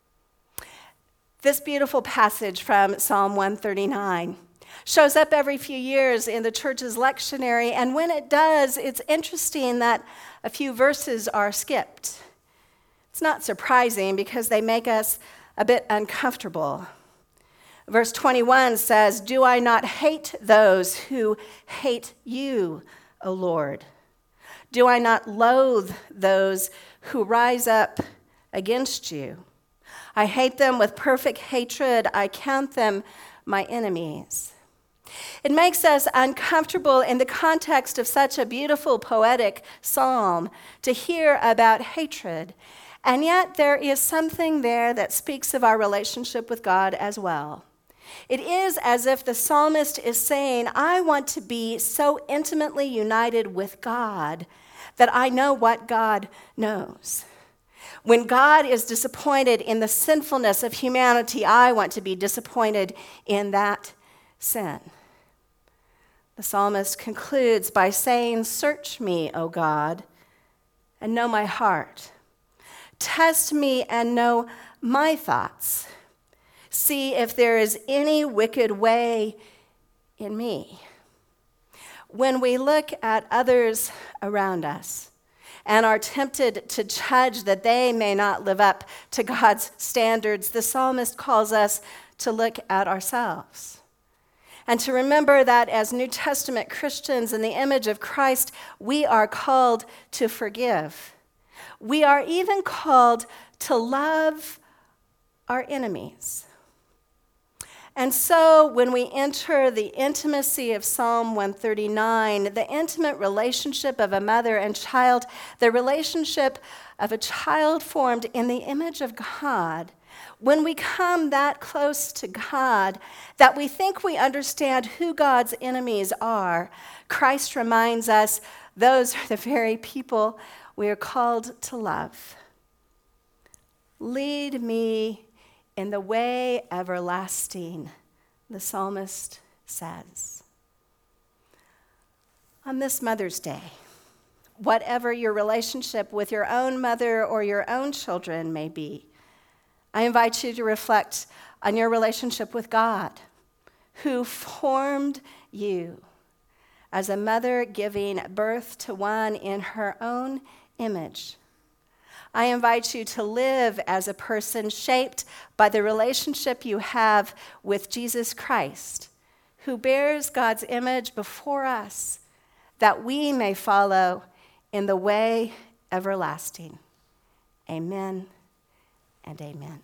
This beautiful passage from Psalm one thirty-nine shows up every few years in the church's lectionary, and when it does, it's interesting that a few verses are skipped. It's not surprising because they make us a bit uncomfortable. Verse twenty-one says, "Do I not hate those who hate you, O Lord? Do I not loathe those who rise up against you? I hate them with perfect hatred. I count them my enemies." It makes us uncomfortable in the context of such a beautiful poetic psalm to hear about hatred. And yet there is something there that speaks of our relationship with God as well. It is as if the psalmist is saying, I want to be so intimately united with God that I know what God knows. When God is disappointed in the sinfulness of humanity, I want to be disappointed in that sin. The psalmist concludes by saying, "Search me, O God, and know my heart. Test me and know my thoughts. See if there is any wicked way in me." When we look at others around us and are tempted to judge that they may not live up to God's standards, the psalmist calls us to look at ourselves and to remember that as New Testament Christians in the image of Christ, we are called to forgive. We are even called to love our enemies. And so when we enter the intimacy of Psalm one thirty-nine, the intimate relationship of a mother and child, the relationship of a child formed in the image of God, when we come that close to God that we think we understand who God's enemies are, Christ reminds us those are the very people we are called to love. Lead me in the way everlasting, the psalmist says. On this Mother's Day, whatever your relationship with your own mother or your own children may be, I invite you to reflect on your relationship with God, who formed you as a mother giving birth to one in her own image. I invite you to live as a person shaped by the relationship you have with Jesus Christ, who bears God's image before us, that we may follow in the way everlasting. Amen and amen.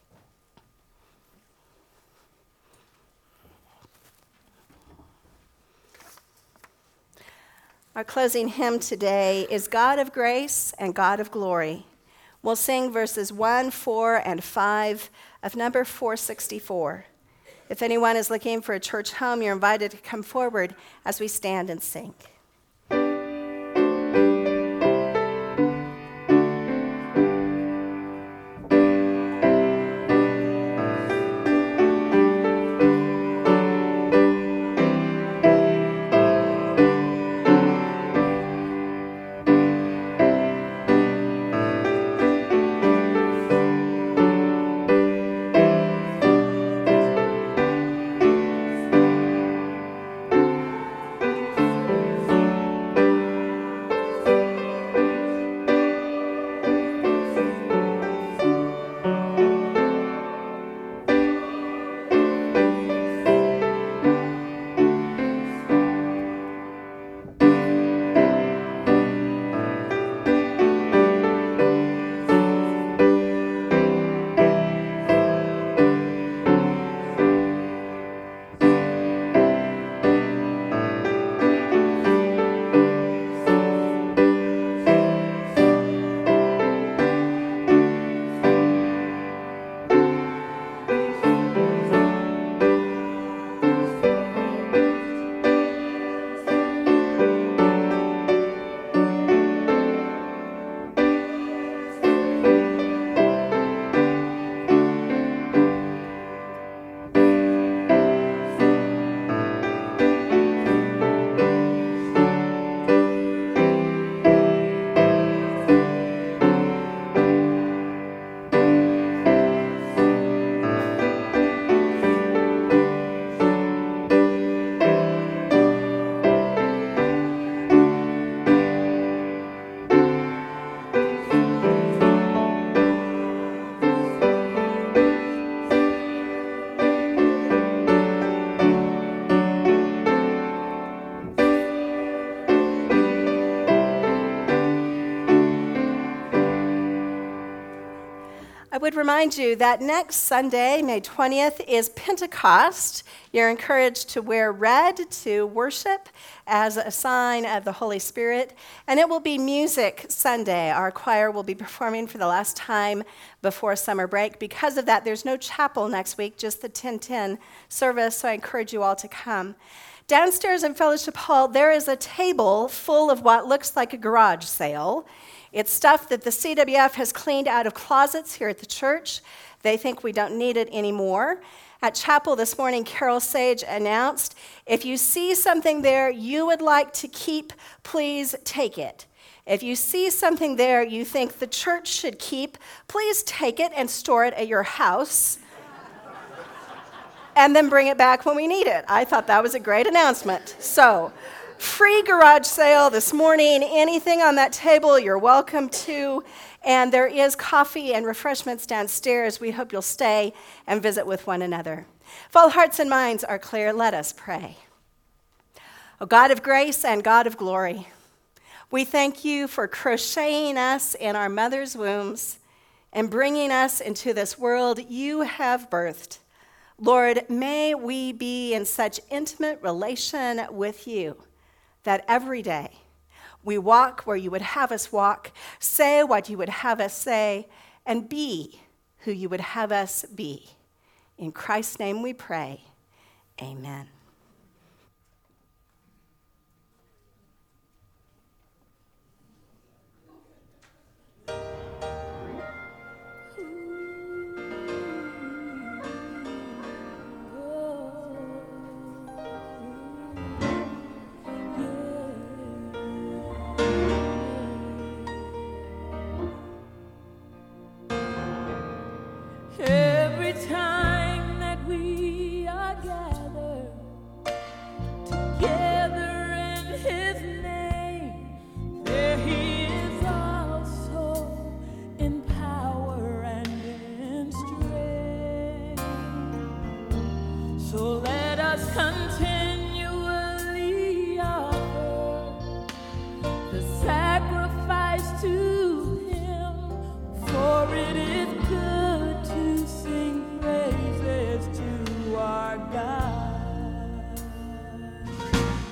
Our closing hymn today is God of Grace and God of Glory. We'll sing verses one, four, and five of number four sixty-four. If anyone is looking for a church home, you're invited to come forward as we stand and sing. I would remind you that next Sunday, May twentieth, is Pentecost. You're encouraged to wear red to worship as a sign of the Holy Spirit. And it will be Music Sunday. Our choir will be performing for the last time before summer break. Because of that, there's no chapel next week, just the ten ten service, so I encourage you all to come. Downstairs in Fellowship Hall, there is a table full of what looks like a garage sale. It's stuff that the C W F has cleaned out of closets here at the church. They think we don't need it anymore. At chapel this morning, Carol Sage announced, if you see something there you would like to keep, please take it. If you see something there you think the church should keep, please take it and store it at your house. And then bring it back when we need it. I thought that was a great announcement. So, free garage sale this morning. Anything on that table, you're welcome to. And there is coffee and refreshments downstairs. We hope you'll stay and visit with one another. If all hearts and minds are clear, let us pray. O God of grace and God of glory, we thank you for crocheting us in our mother's wombs and bringing us into this world you have birthed. Lord, may we be in such intimate relation with you that every day we walk where you would have us walk, say what you would have us say, and be who you would have us be. In Christ's name we pray, amen. Every time that we are gathered has content.